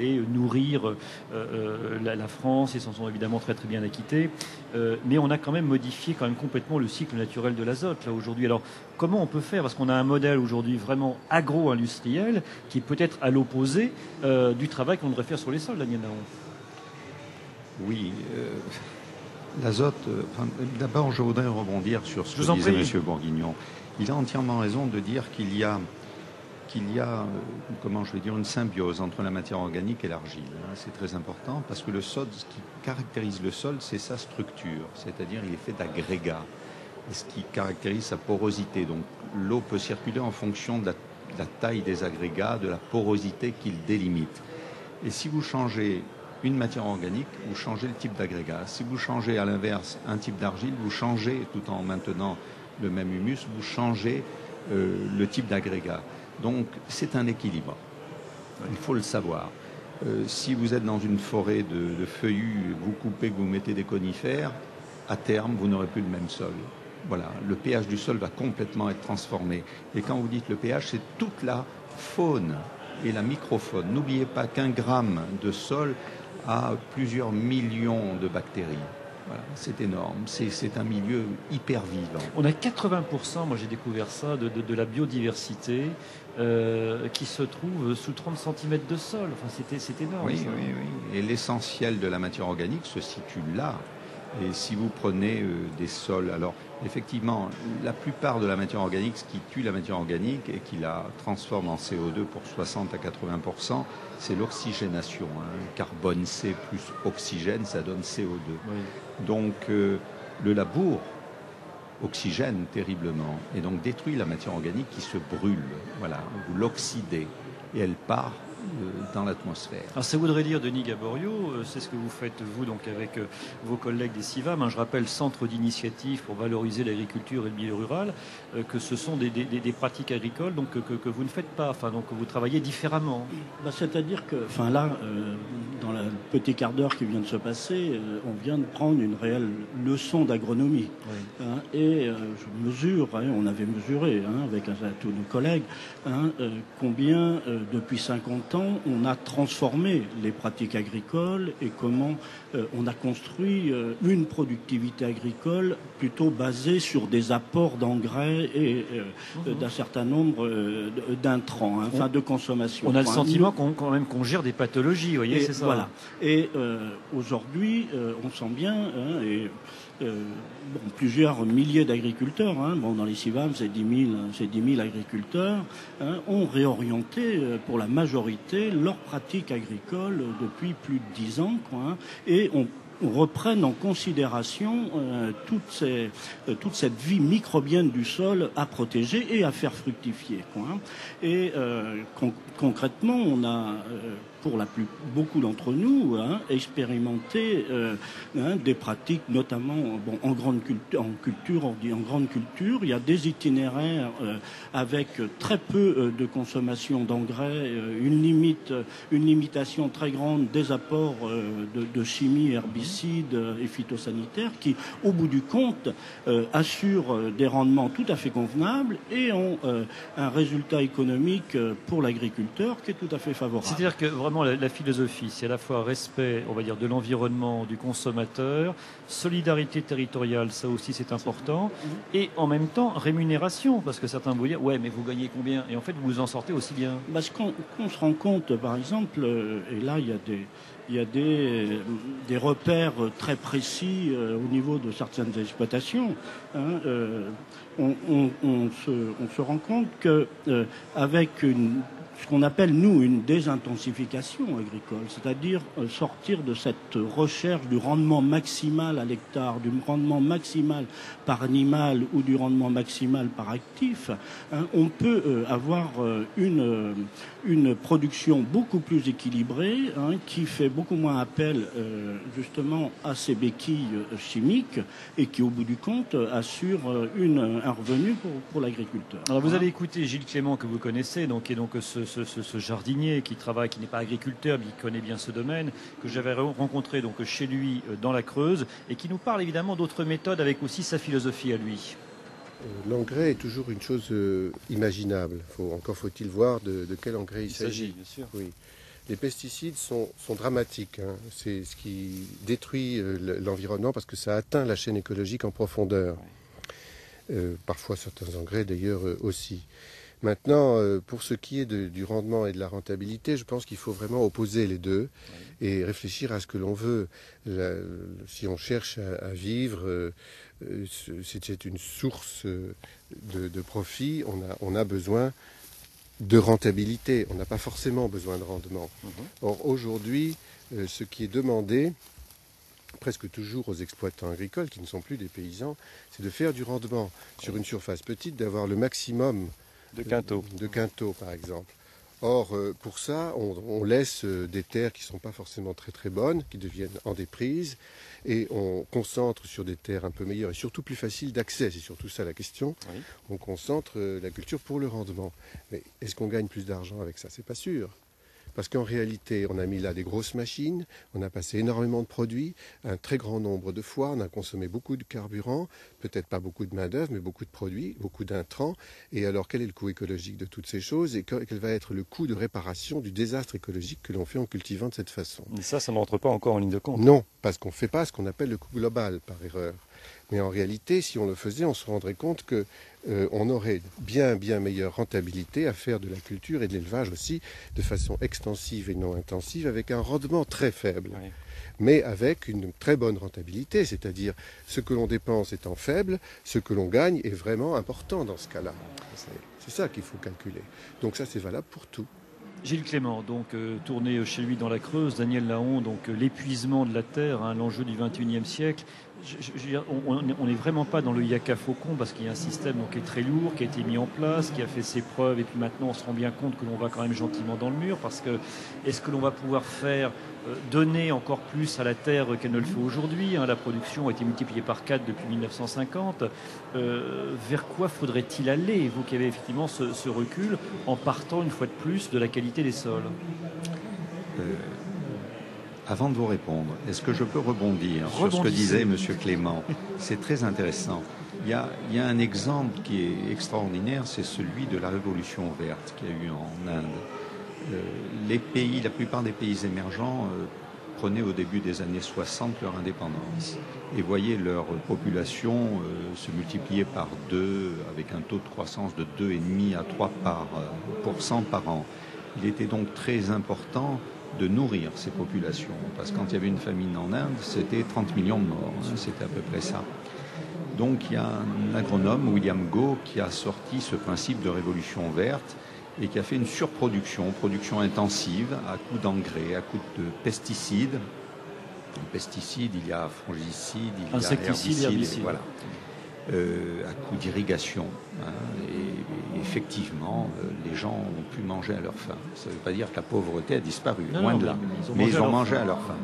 Speaker 3: nourrir euh, euh, la, la France. Ils s'en sont évidemment très très bien acquittés. Euh, mais on a quand même modifié quand même complètement le cycle naturel de l'azote là aujourd'hui. Alors comment on peut faire? Parce qu'on a un modèle aujourd'hui vraiment agro-industriel qui est peut-être à l'opposé euh, du travail qu'on devrait faire sur les sols, Daniel Nahon.
Speaker 1: Oui. Euh... L'azote, euh, enfin, d'abord je voudrais rebondir sur ce
Speaker 3: je
Speaker 1: que disait
Speaker 3: prie.
Speaker 1: M. Bourguignon. Il a entièrement raison de dire qu'il y a, qu'il y a euh, comment je vais dire, une symbiose entre la matière organique et l'argile. Hein. C'est très important parce que le sol, ce qui caractérise le sol, c'est sa structure, c'est-à-dire il est fait d'agrégats. Et ce qui caractérise sa porosité. Donc l'eau peut circuler en fonction de la, de la taille des agrégats, de la porosité qu'il délimite. Et si vous changez une matière organique, vous changez le type d'agrégat. Si vous changez à l'inverse un type d'argile, vous changez, tout en maintenant le même humus, vous changez euh, le type d'agrégat. Donc c'est un équilibre. Il faut le savoir. Euh, si vous êtes dans une forêt de, de feuillus, vous coupez, que vous mettez des conifères, à terme, vous n'aurez plus le même sol. Voilà, le pH du sol va complètement être transformé. Et quand vous dites le pH, c'est toute la faune et la microfaune. N'oubliez pas qu'un gramme de sol a plusieurs millions de bactéries. Voilà, c'est énorme. C'est, c'est un milieu hyper vivant.
Speaker 3: On a quatre-vingts pour cent, moi j'ai découvert ça, de, de, de la biodiversité euh, qui se trouve sous trente centimètres de sol. Enfin, c'était, c'est énorme.
Speaker 1: Oui,
Speaker 3: ça.
Speaker 1: oui, oui. Et l'essentiel de la matière organique se situe là. Et si vous prenez euh, des sols, alors effectivement, la plupart de la matière organique, ce qui tue la matière organique et qui la transforme en C O deux pour soixante à quatre-vingts pour cent, c'est l'oxygénation. Hein. Carbone C plus oxygène, ça donne C O deux. Oui. Donc euh, le labour oxygène terriblement et donc détruit la matière organique qui se brûle. Voilà, vous l'oxydez et elle part dans l'atmosphère.
Speaker 3: Alors ça voudrait dire, Denis Gaborio, c'est ce que vous faites vous donc avec vos collègues des CIVAM, hein, je rappelle Centre d'initiative pour valoriser l'agriculture et le milieu rural, euh, que ce sont des, des, des pratiques agricoles donc que, que, que vous ne faites pas, enfin donc que vous travaillez différemment.
Speaker 4: Bah, c'est-à-dire que, enfin là, euh, dans le petit quart d'heure qui vient de se passer, euh, on vient de prendre une réelle leçon d'agronomie. Oui. Hein, et euh, je mesure, hein, on avait mesuré hein, avec hein, tous nos collègues, hein, euh, combien euh, depuis cinquante ans on a transformé les pratiques agricoles et comment euh, on a construit euh, une productivité agricole plutôt basée sur des apports d'engrais et euh, mmh. d'un certain nombre euh, d'intrants, hein, enfin de consommation.
Speaker 3: On a le sentiment qu'on, quand même qu'on gère des pathologies, vous voyez,
Speaker 4: et,
Speaker 3: c'est ça.
Speaker 4: Voilà. Et euh, aujourd'hui, euh, on sent bien, hein, et Euh, bon, plusieurs milliers d'agriculteurs, hein, bon, dans les CIVAM, c'est dix mille agriculteurs, hein, ont réorienté euh, pour la majorité leurs pratiques agricoles euh, depuis plus de dix ans, quoi, hein, et on reprennent en considération euh, toute, ces, euh, toute cette vie microbienne du sol à protéger et à faire fructifier, quoi, hein. Et euh, con concrètement, on a, euh, pour la plus, beaucoup d'entre nous, hein, expérimenté euh, hein, des pratiques, notamment bon, en grande culture, en culture, on dit en grande culture, il y a des itinéraires euh, avec très peu euh, de consommation d'engrais, euh, une limite, une limitation très grande des apports euh, de, de chimie herbicides et phytosanitaires qui, au bout du compte, euh, assurent des rendements tout à fait convenables et ont euh, un résultat économique pour l'agriculteur qui est tout à fait favorable.
Speaker 3: C'est-à-dire que vraiment la, la philosophie, c'est à la fois respect, on va dire, de l'environnement, du consommateur, solidarité territoriale, ça aussi c'est important, et en même temps rémunération, parce que certains vont dire ouais mais vous gagnez combien, et en fait vous vous en sortez aussi bien.
Speaker 4: Parce qu'on qu'on se rend compte, par exemple, et là il y a des Il y a des, des repères très précis euh, au niveau de certaines exploitations. Hein, euh, on, on, on, se, on se rend compte que euh, avec une, ce qu'on appelle, nous, une désintensification agricole, c'est-à-dire euh, sortir de cette recherche du rendement maximal à l'hectare, du rendement maximal par animal ou du rendement maximal par actif, hein, on peut euh, avoir euh, une, une production beaucoup plus équilibrée, hein, qui fait beaucoup moins appel euh, justement à ces béquilles euh, chimiques et qui, au bout du compte, assure euh, une, un revenu pour, pour l'agriculteur.
Speaker 3: Alors vous avez écouté Gilles Clément, que vous connaissez, donc, qui est donc ce, ce, ce, ce jardinier qui travaille, qui n'est pas agriculteur, mais qui connaît bien ce domaine, que j'avais rencontré donc chez lui dans la Creuse, et qui nous parle évidemment d'autres méthodes avec aussi sa philosophie à lui.
Speaker 8: L'engrais est toujours une chose euh, imaginable. Faut, encore faut-il voir de, de quel engrais il, il s'agit.
Speaker 3: Bien sûr.
Speaker 8: Oui. les pesticides sont, sont dramatiques. Hein. C'est ce qui détruit euh, l'environnement parce que ça atteint la chaîne écologique en profondeur. Euh, parfois certains engrais d'ailleurs euh, aussi. Maintenant, euh, pour ce qui est de, du rendement et de la rentabilité, je pense qu'il faut vraiment opposer les deux oui. et réfléchir à ce que l'on veut. La, si on cherche à, à vivre, euh, c'est une source de, de profit, on a, on a besoin de rentabilité, on n'a pas forcément besoin de rendement. Mmh. Or, aujourd'hui, euh, ce qui est demandé, presque toujours aux exploitants agricoles, qui ne sont plus des paysans, c'est de faire du rendement sur une surface petite, d'avoir le maximum
Speaker 9: de quintaux,
Speaker 8: de quintaux par exemple. Or, euh, pour ça, on, on laisse euh, des terres qui ne sont pas forcément très très bonnes, qui deviennent en déprise, et on concentre sur des terres un peu meilleures et surtout plus faciles d'accès. C'est surtout ça la question. Oui. On concentre euh, la culture pour le rendement. Mais est-ce qu'on gagne plus d'argent avec ça? C'est pas sûr. Parce qu'en réalité, on a mis là des grosses machines, on a passé énormément de produits, un très grand nombre de fois, on a consommé beaucoup de carburant, peut-être pas beaucoup de main-d'œuvre, mais beaucoup de produits, beaucoup d'intrants. Et alors, quel est le coût écologique de toutes ces choses et quel va être le coût de réparation du désastre écologique que l'on fait en cultivant de cette façon?
Speaker 9: Mais ça, ça n'entre pas encore en ligne de compte.
Speaker 8: Non, parce qu'on ne fait pas ce qu'on appelle le coût global par erreur. Mais en réalité, si on le faisait, on se rendrait compte que euh, on aurait bien, bien meilleure rentabilité à faire de la culture et de l'élevage aussi de façon extensive et non intensive avec un rendement très faible. Oui. Mais avec une très bonne rentabilité, c'est-à-dire ce que l'on dépense étant faible, ce que l'on gagne est vraiment important dans ce cas-là. C'est ça qu'il faut calculer. Donc ça, c'est valable pour tout.
Speaker 3: Gilles Clément, donc euh, tourné chez lui dans la Creuse, Daniel Lahon, donc euh, l'épuisement de la terre, hein, l'enjeu du vingt et unième siècle. Je, je, on n'est vraiment pas dans le yaka faucon parce qu'il y a un système donc, qui est très lourd, qui a été mis en place, qui a fait ses preuves et puis maintenant on se rend bien compte que l'on va quand même gentiment dans le mur parce que est-ce que l'on va pouvoir faire euh, donner encore plus à la terre qu'elle ne le fait aujourd'hui, hein, la production a été multipliée par quatre depuis mille neuf cent cinquante. Euh, vers quoi faudrait-il aller, vous qui avez effectivement ce, ce recul, en partant une fois de plus de la qualité des sols?
Speaker 1: euh... Avant de vous répondre, est-ce que je peux rebondir sur ce que disait M. Clément? C'est très intéressant. Il y, a, il y a un exemple qui est extraordinaire, c'est celui de la révolution verte qu'il y a eu en Inde. Euh, les pays, la plupart des pays émergents euh, prenaient au début des années soixante leur indépendance et voyaient leur population euh, se multiplier par deux avec un taux de croissance de deux virgule cinq à trois pour cent par an. Il était donc très important de nourrir ces populations. Parce que quand il y avait une famine en Inde, c'était trente millions de morts. Hein, c'était à peu près ça. Donc il y a un agronome, William Goh, qui a sorti ce principe de révolution verte et qui a fait une surproduction, production intensive, à coup d'engrais, à coup de pesticides. En pesticides, il y a fongicides, il y a herbicides, herbicides. Voilà. Euh, à coup d'irrigation. Hein, et, et effectivement, euh, les gens ont pu manger à leur faim. Ça ne veut pas dire que la pauvreté a disparu, non, loin non, de là. Ils ont mais ils ont mangé à leur faim.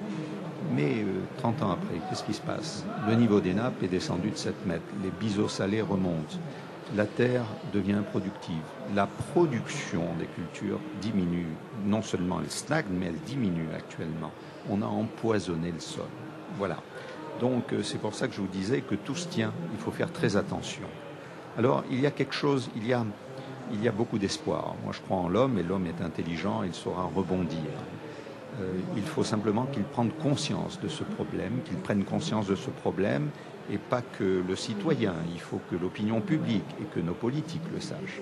Speaker 1: Mais euh, trente ans après, qu'est-ce qui se passe? Le niveau des nappes est descendu de sept mètres. Les biseaux salés remontent. La terre devient productive. La production des cultures diminue. Non seulement elle stagne, mais elle diminue actuellement. On a empoisonné le sol. Voilà. Donc c'est pour ça que je vous disais que tout se tient, il faut faire très attention. Alors il y a quelque chose, il y a, il y a beaucoup d'espoir. Moi je crois en l'homme et l'homme est intelligent, il saura rebondir. Euh, il faut simplement qu'il prenne conscience de ce problème, qu'il prenne conscience de ce problème et pas que le citoyen, il faut que l'opinion publique et que nos politiques le sachent.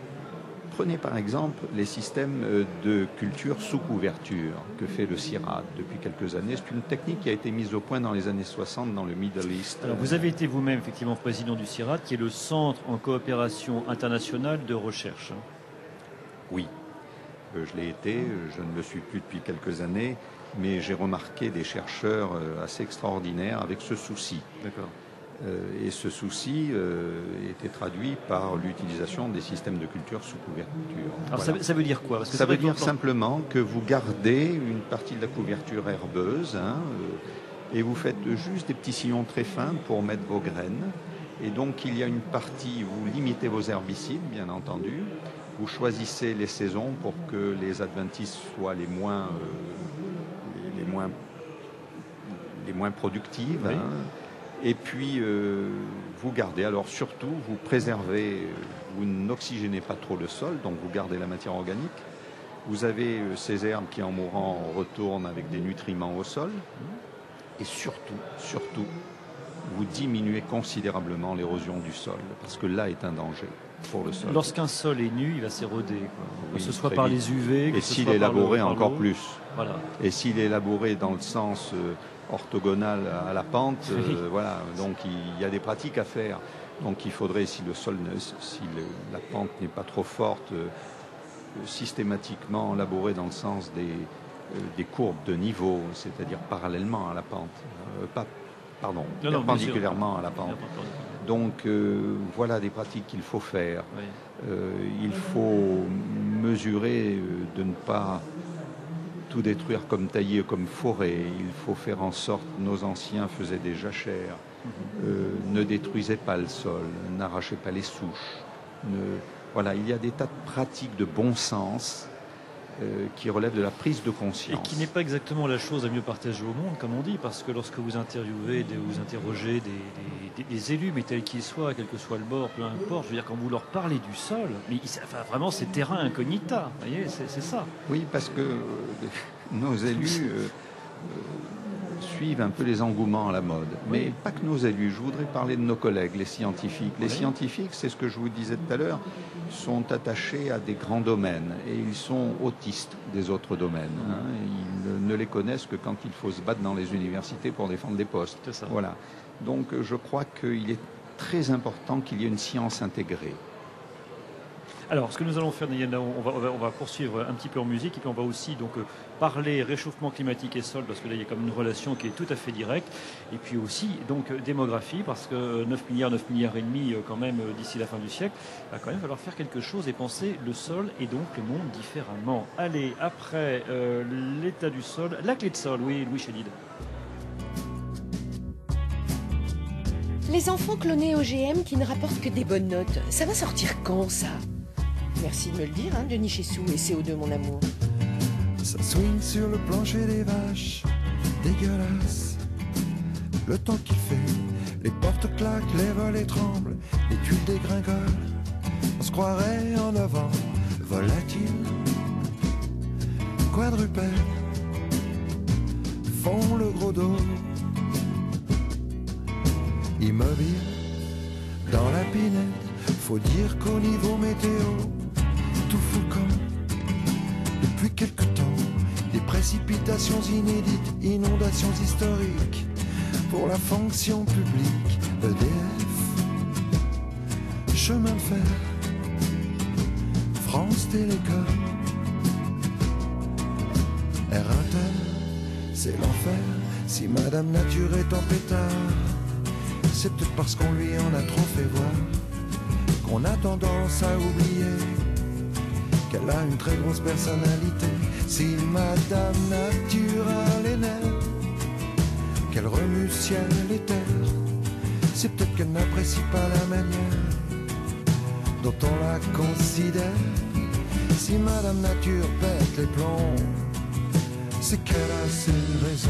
Speaker 1: Prenez par exemple les systèmes de culture sous couverture que fait le CIRAD depuis quelques années. C'est une technique qui a été mise au point dans les années soixante dans le Middle East.
Speaker 3: Alors vous avez été vous-même effectivement président du CIRAD, qui est le Centre en coopération internationale de recherche.
Speaker 1: Oui, je l'ai été, je ne le suis plus depuis quelques années, mais j'ai remarqué des chercheurs assez extraordinaires avec ce souci.
Speaker 3: D'accord.
Speaker 1: Euh, et ce souci euh, était traduit par l'utilisation des systèmes de culture sous couverture.
Speaker 3: Alors voilà. ça, ça veut dire quoi? Parce que
Speaker 1: ça veut dire simplement que vous gardez une partie de la couverture herbeuse hein, euh, et vous faites juste des petits sillons très fins pour mettre vos graines. Et donc il y a une partie, vous limitez vos herbicides, bien entendu. Vous choisissez les saisons pour que les adventices soient les moins, euh, les, les moins, les moins productives. Oui. Hein. Et puis, euh, vous gardez, alors surtout, vous préservez, vous n'oxygénez pas trop le sol, donc vous gardez la matière organique, Vous avez euh, ces herbes qui, en mourant, retournent avec des nutriments au sol. Et surtout, surtout, vous diminuez considérablement l'érosion du sol, parce que là est un danger pour le sol.
Speaker 3: Lorsqu'un sol est nu, il va s'éroder, quoi.
Speaker 1: Oui,
Speaker 3: que ce soit
Speaker 1: très
Speaker 3: par
Speaker 1: vite.
Speaker 3: les U V, que
Speaker 1: Et
Speaker 3: ce
Speaker 1: s'il
Speaker 3: soit
Speaker 1: est
Speaker 3: par le-
Speaker 1: labouré,
Speaker 3: par
Speaker 1: encore
Speaker 3: l'eau.
Speaker 1: plus.
Speaker 3: Voilà.
Speaker 1: Et s'il est labouré dans le sens euh, orthogonal à la pente,
Speaker 3: Oui.
Speaker 1: euh, voilà, donc il y a des pratiques à faire. Donc il faudrait, si le sol, ne, si le- la pente n'est pas trop forte, euh, systématiquement labourer dans le sens des, euh, des courbes de niveau, c'est-à-dire parallèlement à la pente, euh, pas, pardon,
Speaker 3: Non, non, bien
Speaker 1: perpendiculairement
Speaker 3: sûr.
Speaker 1: à la pente.
Speaker 3: Bien sûr.
Speaker 1: Donc euh, voilà des pratiques qu'il faut faire.
Speaker 3: Oui.
Speaker 1: Euh, il faut mesurer euh, de ne pas tout détruire comme tailler, comme forer. Il faut faire en sorte, nos anciens faisaient des jachères, euh, ne détruisaient pas le sol, n'arrachaient pas les souches. Ne... Voilà, il y a des tas de pratiques de bon sens euh, qui relèvent de la prise de
Speaker 3: Et
Speaker 1: conscience.
Speaker 3: qui n'est pas exactement la chose à mieux partager au monde, comme on dit, parce que lorsque vous interviewez, des- vous interrogez des, des- des- des élus, mais tels qu'ils soient, quel que soit le bord, peu importe, je veux dire, quand vous leur parlez du sol, mais ils- enfin, vraiment c'est terrain incognita, vous voyez, c'est c'est ça.
Speaker 1: Oui, parce que euh, nos élus euh, euh, suivent un peu les engouements à la mode. Mais pas que nos élus. Je voudrais parler de nos collègues, les scientifiques. Les
Speaker 3: Oui.
Speaker 1: scientifiques, c'est ce que je vous disais tout à l'heure, sont attachés à des grands domaines et ils sont autistes des autres domaines. hein. Ils ne, ne les connaissent que quand il faut se battre dans les universités pour défendre des postes.
Speaker 3: C'est ça.
Speaker 1: Voilà. Donc je crois qu'il est très important qu'il y ait une science intégrée.
Speaker 3: Alors, ce que nous allons faire, Daniel, on va, on va, on va poursuivre un petit peu en musique et puis on va aussi donc euh, parler réchauffement climatique et sol parce que là il y a comme une relation qui est tout à fait directe et puis aussi donc euh, démographie parce que neuf milliards, neuf milliards et demi euh, quand même euh, d'ici la fin du siècle, il va quand même falloir faire quelque chose et penser le sol et donc le monde différemment. Allez, après euh, l'état du sol, la clé de sol, oui, Louis Chédid.
Speaker 10: Les enfants clonés O G M qui ne rapportent que des bonnes notes, ça va sortir quand ça? Merci de me le dire, hein, Denis Chessou et C O deux, mon amour.
Speaker 11: Ça swing sur le plancher des vaches, dégueulasse. Le temps qu'il fait, les portes claquent, les volets tremblent, les tuiles dégringolent. On se croirait en avant, volatile. Quadrupèdes font le gros dos. Immobile dans la pinette, faut dire qu'au niveau météo, tout fout le camp. Depuis quelque temps, des précipitations inédites, inondations historiques pour la fonction publique, E D F, chemin de fer, France Télécom, Airtel, c'est l'enfer. Si Madame Nature est en pétard, c'est peut-être parce qu'on lui en a trop fait voir qu'on a tendance à oublier qu'elle a une très grosse personnalité. Si Madame Nature a les nerfs, qu'elle remue ciel et terre, c'est peut-être qu'elle n'apprécie pas la manière dont on la considère. Si Madame Nature pète les plombs, c'est qu'elle a ses raisons.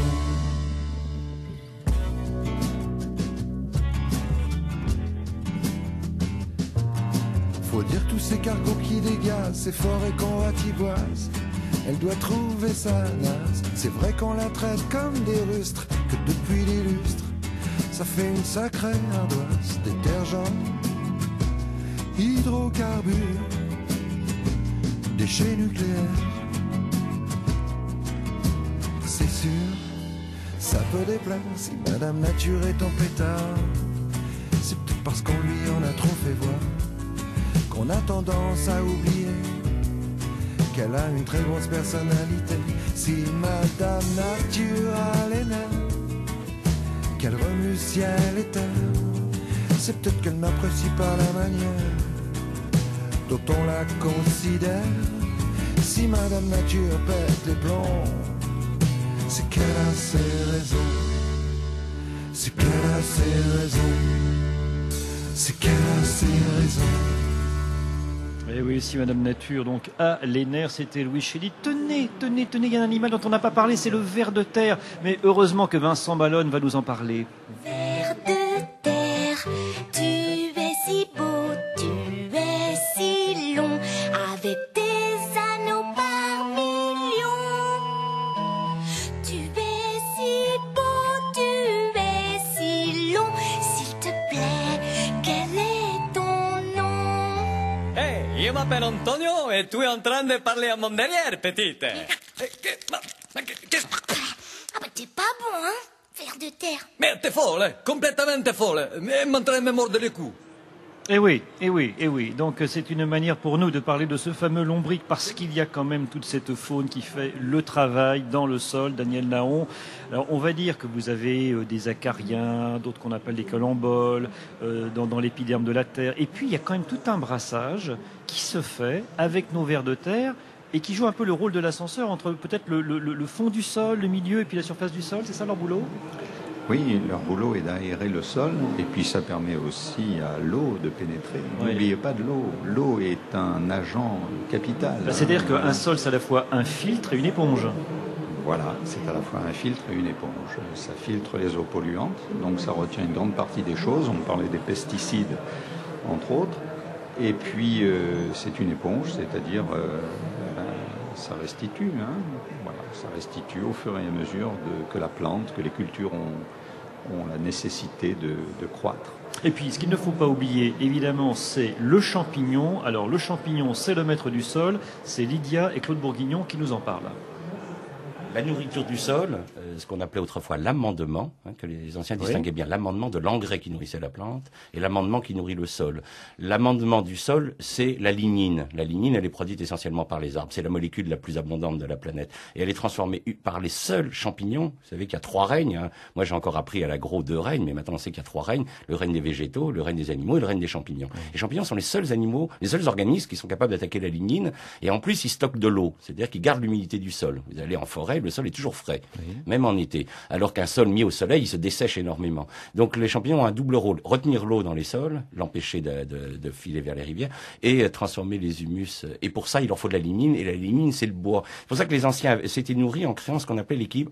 Speaker 11: Faut dire tous ces cargos qui dégazent, ces forêts qu'on ratiboise. Elle doit trouver sa naze. C'est vrai qu'on la traite comme des rustres, que depuis des lustres, ça fait une sacrée ardoise. Détergent, hydrocarbures, déchets nucléaires. C'est sûr, ça peut déplaire si Madame Nature est en pétard. C'est peut-être parce qu'on lui en a trop fait voir qu'on a tendance à oublier qu'elle a une très grosse personnalité. Si Madame Nature a les nerfs, qu'elle remue ciel et terre, c'est peut-être qu'elle n'apprécie pas la manière dont on la considère. Si Madame Nature pète les plombs, c'est qu'elle a ses raisons. C'est qu'elle a ses raisons. C'est qu'elle a ses raisons.
Speaker 3: Eh oui, si Madame Nature donc a les nerfs, c'était Louis Chédid. Tenez, tenez, tenez, il y a un animal dont on n'a pas parlé, c'est le ver de terre. Mais heureusement que Vincent Ballone va nous en parler.
Speaker 12: Ver de terre, tu es si beau, tu es si long, avec tes anneaux par
Speaker 13: m'appelle Antonio et tu es en train de parler à mon derrière, petite.
Speaker 12: Ah bah t'es pas bon, hein, ver de terre.
Speaker 13: Mais t'es folle, complètement folle. Mais m'entraîne me mordre les coups.
Speaker 3: Eh oui, eh oui, eh oui. Donc c'est une manière pour nous de parler de ce fameux lombric parce qu'il y a quand même toute cette faune qui fait le travail dans le sol, Daniel Naon. Alors on va dire que vous avez euh, des acariens, d'autres qu'on appelle des colamboles, euh, dans, dans l'épiderme de la terre. Et puis il y a quand même tout un brassage qui se fait avec nos vers de terre et qui joue un peu le rôle de l'ascenseur entre peut-être le, le, le fond du sol, le milieu et puis la surface du sol. C'est ça leur boulot ?
Speaker 1: Oui, leur boulot est d'aérer le sol et puis ça permet aussi à l'eau de pénétrer.
Speaker 3: Oui.
Speaker 1: N'oubliez pas de l'eau. L'eau est un agent capital.
Speaker 3: Bah, c'est-à-dire qu'un sol, c'est à la fois un filtre et une éponge.
Speaker 1: Voilà, c'est à la fois un filtre et une éponge. Ça filtre les eaux polluantes, donc ça retient une grande partie des choses. On parlait des pesticides, entre autres. Et puis, euh, c'est une éponge, c'est-à-dire, euh, ben, ça restitue. Hein. Voilà, ça restitue au fur et à mesure de, que la plante, que les cultures ont, ont la nécessité de, de croître.
Speaker 3: Et puis, ce qu'il ne faut pas oublier, évidemment, c'est le champignon. Alors, le champignon, c'est le maître du sol. C'est Lydia et Claude Bourguignon qui nous en parlent.
Speaker 7: La nourriture du sol, euh, ce qu'on appelait autrefois l'amendement, hein, que les anciens distinguaient
Speaker 3: Oui.
Speaker 7: bien l'amendement de l'engrais qui nourrissait la plante et l'amendement qui nourrit le sol. L'amendement du sol, c'est la lignine. La lignine, elle est produite essentiellement par les arbres. C'est la molécule la plus abondante de la planète. Et elle est transformée par les seuls champignons. Vous savez qu'il y a trois règnes. Hein. Moi, j'ai encore appris à l'agro deux règnes, mais maintenant on sait qu'il y a trois règnes. Le règne des végétaux, le règne des animaux et le règne des champignons. Oui. Les champignons sont les seuls animaux, les seuls organismes qui sont capables d'attaquer la lignine. Et en plus, ils stockent de l'eau. C'est-à-dire qu'ils gardent l'humidité du sol. Vous allez en forêt, le sol est toujours frais. Oui. Même en été. Alors qu'un sol mis au soleil, il se dessèche énormément. Donc les champignons ont un double rôle. Retenir l'eau dans les sols, l'empêcher de, de, de filer vers les rivières, et euh, transformer les humus. Et pour ça, il leur faut de la lignine, et la lignine, c'est le bois. C'est pour ça que les anciens s'étaient nourris en créant ce qu'on appelait l'équilibre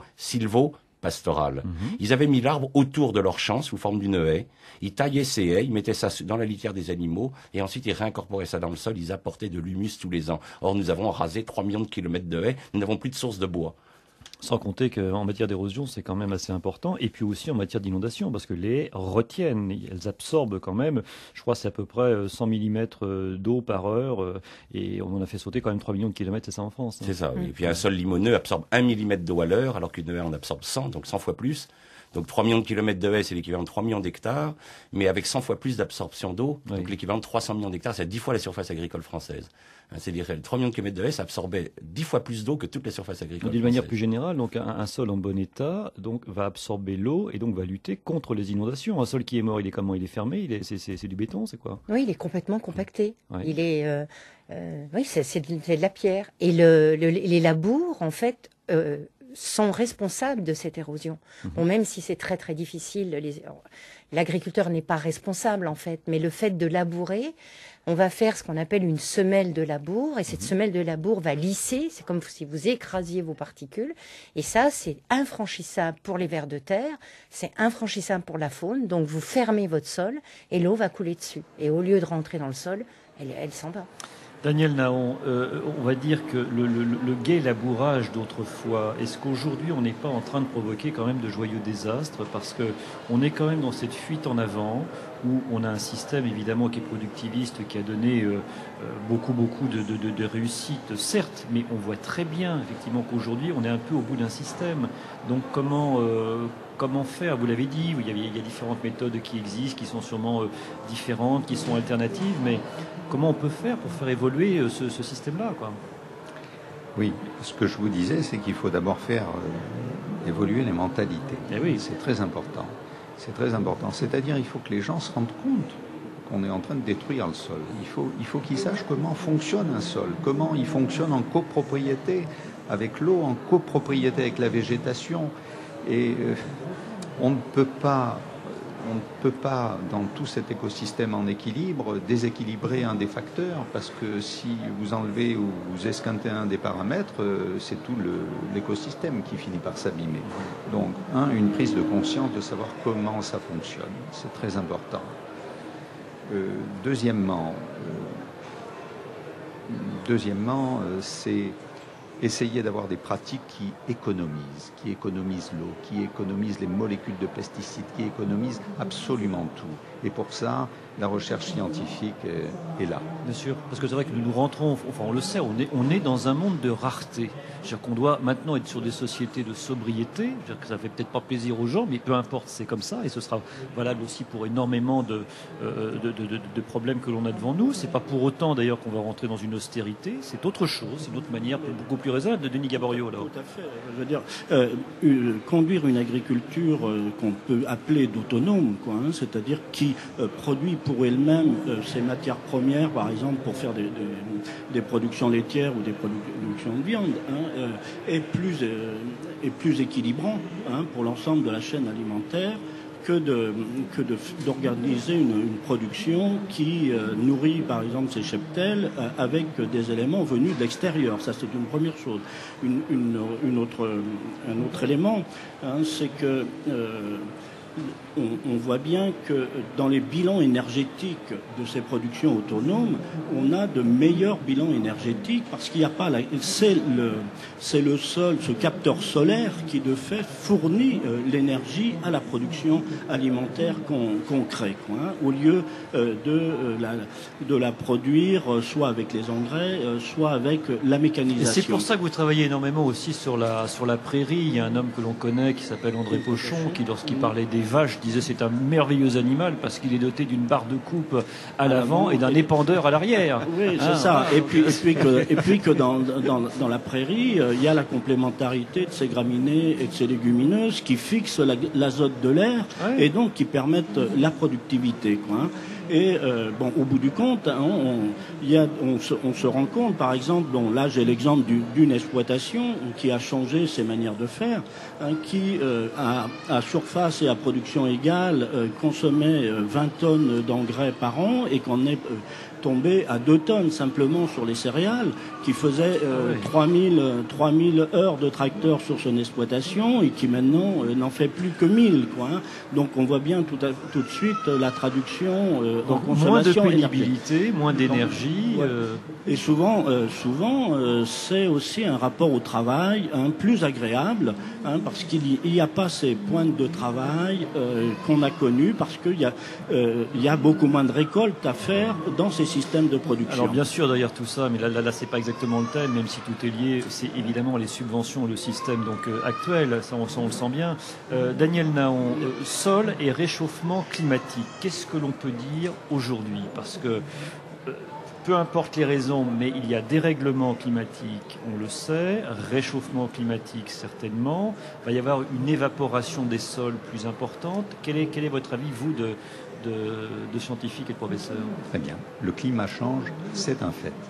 Speaker 7: agro-silvo-pastoral. Mm-hmm. Ils avaient mis l'arbre autour de leur champ, sous forme d'une haie. Ils taillaient ces haies, ils mettaient ça dans la litière des animaux, et ensuite ils réincorporaient ça dans le sol, ils apportaient de l'humus tous les ans. Or, nous avons rasé trois millions de kilomètres de haies, nous n'avons plus de source de bois.
Speaker 3: Sans compter qu'en matière d'érosion, c'est quand même assez important. Et puis aussi en matière d'inondation, parce que les haies retiennent, elles absorbent quand même, je crois que c'est à peu près cent millimètres d'eau par heure. Et on en a fait sauter quand même trois millions de kilomètres, c'est ça en France. Hein.
Speaker 7: C'est ça, oui. Et puis un sol limoneux absorbe un millimètre d'eau à l'heure, alors qu'une haie en absorbe cent, donc cent fois plus. Donc trois millions de kilomètres de haies, c'est l'équivalent de trois millions d'hectares, mais avec cent fois plus d'absorption d'eau, oui. Donc l'équivalent de trois cents millions d'hectares, c'est dix fois la surface agricole française. C'est-à-dire que trois millions de kilomètres de haies, ça absorbait dix fois plus d'eau que toute la surface agricole.
Speaker 3: D'une manière plus générale, donc un, un sol en bon état donc va absorber l'eau et donc va lutter contre les inondations. Un sol qui est mort, il est comment? Il est fermé? Il est, c'est, c'est, c'est du béton, c'est quoi?
Speaker 14: Oui, il est complètement compacté.
Speaker 3: Oui.
Speaker 14: Il est, euh, euh, oui, c'est, c'est, de, c'est de la pierre. Et le, le, les labours, en fait, euh, sont responsables de cette érosion. Mmh. Bon, même si c'est très très difficile, les, l'agriculteur n'est pas responsable en fait, mais le fait de labourer, on va faire ce qu'on appelle une semelle de labour, et cette mmh. semelle de labour va lisser, c'est comme si vous écrasiez vos particules, et ça c'est infranchissable pour les vers de terre, c'est infranchissable pour la faune, donc vous fermez votre sol, et l'eau va couler dessus, et au lieu de rentrer dans le sol, elle, elle s'en va.
Speaker 3: Daniel Naon, euh, on va dire que le, le, le gai labourage d'autrefois, est-ce qu'aujourd'hui on n'est pas en train de provoquer quand même de joyeux désastres, parce que on est quand même dans cette fuite en avant où on a un système évidemment qui est productiviste, qui a donné euh, beaucoup beaucoup de, de, de, de réussite, certes, mais on voit très bien effectivement qu'aujourd'hui on est un peu au bout d'un système. Donc comment euh, Comment faire? Vous l'avez dit, il y, a, il y a différentes méthodes qui existent, qui sont sûrement euh, différentes, qui sont alternatives, mais comment on peut faire pour faire évoluer euh, ce, ce système-là, quoi?
Speaker 1: Oui, ce que je vous disais, c'est qu'il faut d'abord faire euh, évoluer les mentalités.
Speaker 3: Et oui.
Speaker 1: C'est très important. C'est très important. C'est-à-dire il faut que les gens se rendent compte qu'on est en train de détruire le sol. Il faut, il faut qu'ils sachent comment fonctionne un sol, comment il fonctionne en copropriété avec l'eau, en copropriété avec la végétation. Et euh, on ne peut pas, on ne peut pas, dans tout cet écosystème en équilibre, déséquilibrer un des facteurs, parce que si vous enlevez ou vous esquintez un des paramètres, euh, c'est tout le, l'écosystème qui finit par s'abîmer. Donc, un, une prise de conscience de savoir comment ça fonctionne, c'est très important. Euh, deuxièmement, euh, deuxièmement, euh, c'est essayer d'avoir des pratiques qui économisent, qui économisent l'eau, qui économisent les molécules de pesticides, qui économisent absolument tout. Et pour ça, la recherche scientifique est, est là.
Speaker 3: Bien sûr, parce que c'est vrai que nous rentrons, enfin on le sait, on est, on est dans un monde de rareté. C'est-à-dire qu'on doit maintenant être sur des sociétés de sobriété. C'est-à-dire que ça fait peut-être pas plaisir aux gens, mais peu importe, c'est comme ça. Et ce sera valable aussi pour énormément de, euh, de, de, de, de problèmes que l'on a devant nous. C'est pas pour autant d'ailleurs qu'on va rentrer dans une austérité. C'est autre chose, c'est une autre manière beaucoup plus raisonnable de Denis Gaborio là.
Speaker 4: Tout à fait. Je veux dire, euh, euh, conduire une agriculture euh, qu'on peut appeler d'autonome, quoi, hein, c'est-à-dire qui euh, produit pour elle-même euh, ses matières premières, par exemple pour faire des, des, des productions laitières ou des productions de viande, hein, euh, est plus euh, est plus équilibrant hein, pour l'ensemble de la chaîne alimentaire que de que de d'organiser une, une production qui euh, nourrit par exemple ses cheptels euh, avec des éléments venus de l'extérieur. Ça c'est une première chose. Une, une, une autre un autre élément, hein, c'est que euh, on, on voit bien que dans les bilans énergétiques de ces productions autonomes, on a de meilleurs bilans énergétiques parce qu'il n'y a pas la, c'est le c'est le sol, ce capteur solaire qui de fait fournit euh, l'énergie à la production alimentaire qu'on qu'on crée, quoi, hein, au lieu euh, de euh, la de la produire euh, soit avec les engrais, euh, soit avec euh, la mécanisation.
Speaker 3: Et c'est pour ça que vous travaillez énormément aussi sur la sur la prairie. Il y a un homme que l'on connaît qui s'appelle André Pochon qui, lorsqu'il parlait des vaches, disait c'est un merveilleux animal parce qu'il est doté d'une barre de coupe à l'avant et d'un épandeur à l'arrière.
Speaker 4: Oui, c'est
Speaker 3: hein,
Speaker 4: ça. Et puis, et puis que, et puis que dans, dans, dans la prairie, euh, il y a la complémentarité de ces graminées et de ces légumineuses qui fixent la, l'azote de l'air ouais. et donc qui permettent la productivité, quoi, hein. Et euh, bon, au bout du compte, hein, on, y a, on, se, on se rend compte, par exemple, bon, là j'ai l'exemple du, d'une exploitation qui a changé ses manières de faire, hein, qui euh, à, à surface et à production égale euh, consommait euh, vingt tonnes d'engrais par an et qu'on est euh, tombé à deux tonnes simplement sur les céréales, qui faisait euh, oui. trois mille heures de tracteur sur son exploitation et qui maintenant euh, n'en fait plus que mille, quoi, hein. Donc on voit bien tout, à, tout de suite euh, la traduction euh, en consommation
Speaker 3: moins de pénibilité, moins d'énergie.
Speaker 4: Donc, ouais. euh... Et souvent, euh, souvent euh, c'est aussi un rapport au travail hein, plus agréable, hein, parce qu'il n'y a pas ces pointes de travail euh, qu'on a connues, parce qu'il y a, euh, il y a beaucoup moins de récoltes à faire dans ces systèmes de production.
Speaker 3: Alors bien sûr derrière tout ça, mais là, là, là c'est pas exactement le thème, même si tout est lié, c'est évidemment les subventions et le système donc euh, actuel, ça on, ça on le sent bien. Euh, Daniel Naon, euh, sol et réchauffement climatique, qu'est-ce que l'on peut dire aujourd'hui? Parce que euh, peu importe les raisons, mais il y a dérèglement climatique, on le sait, réchauffement climatique certainement, il va y avoir une évaporation des sols plus importante. Quel est, quel est votre avis, vous, de De, de scientifiques et de professeurs?
Speaker 1: Très bien. Le climat change, c'est un fait.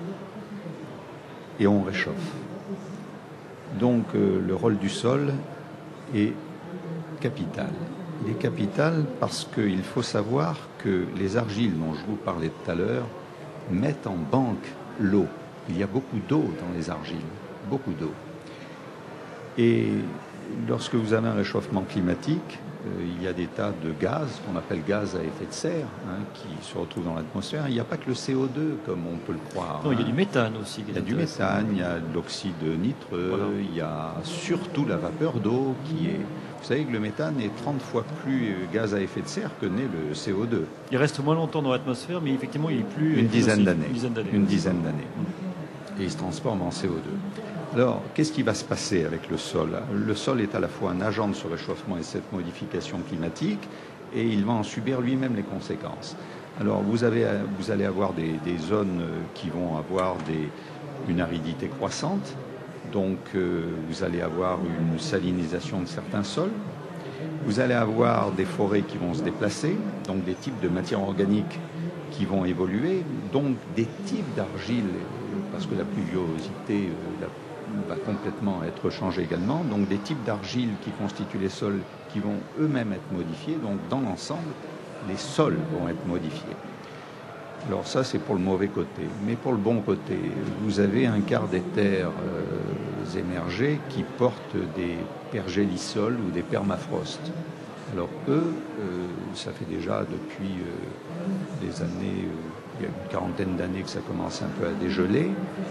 Speaker 1: Et on réchauffe. Donc euh, le rôle du sol est capital. Il est capital parce qu'il faut savoir que les argiles dont je vous parlais tout à l'heure mettent en banque l'eau. Il y a beaucoup d'eau dans les argiles, beaucoup d'eau. Et lorsque vous avez un réchauffement climatique, Euh, il y a des tas de gaz, qu'on appelle gaz à effet de serre, hein, qui se retrouvent dans l'atmosphère. Il n'y a pas que le C O deux, comme on peut le croire.
Speaker 3: Non,
Speaker 1: hein.
Speaker 3: il y a du méthane aussi.
Speaker 1: Il y a du méthane, il y a de l'oxyde nitreux, voilà. Il y a surtout la vapeur d'eau qui est... Vous savez que le méthane est trente fois plus gaz à effet de serre que n'est le C O deux.
Speaker 3: Il reste moins longtemps dans l'atmosphère, mais effectivement, il est plus...
Speaker 1: Une dizaine d'années.
Speaker 3: Une dizaine d'années.
Speaker 1: Une dizaine d'années. Et il se transforme en C O deux. Alors, qu'est-ce qui va se passer avec le sol? Le sol est à la fois un agent de ce réchauffement et cette modification climatique, et il va en subir lui-même les conséquences. Alors, vous, avez, vous allez avoir des, des zones qui vont avoir des, une aridité croissante, donc euh, vous allez avoir une salinisation de certains sols, vous allez avoir des forêts qui vont se déplacer, donc des types de matières organiques qui vont évoluer, donc des types d'argile, parce que la pluviosité, la va complètement être changé également, donc des types d'argile qui constituent les sols qui vont eux-mêmes être modifiés, donc dans l'ensemble, les sols vont être modifiés. Alors ça, c'est pour le mauvais côté. Mais pour le bon côté, vous avez un quart des terres euh, émergées qui portent des pergélisols ou des permafrosts. Alors eux, euh, ça fait déjà depuis euh, des années... Euh, il y a une quarantaine d'années que ça commence un peu à dégeler,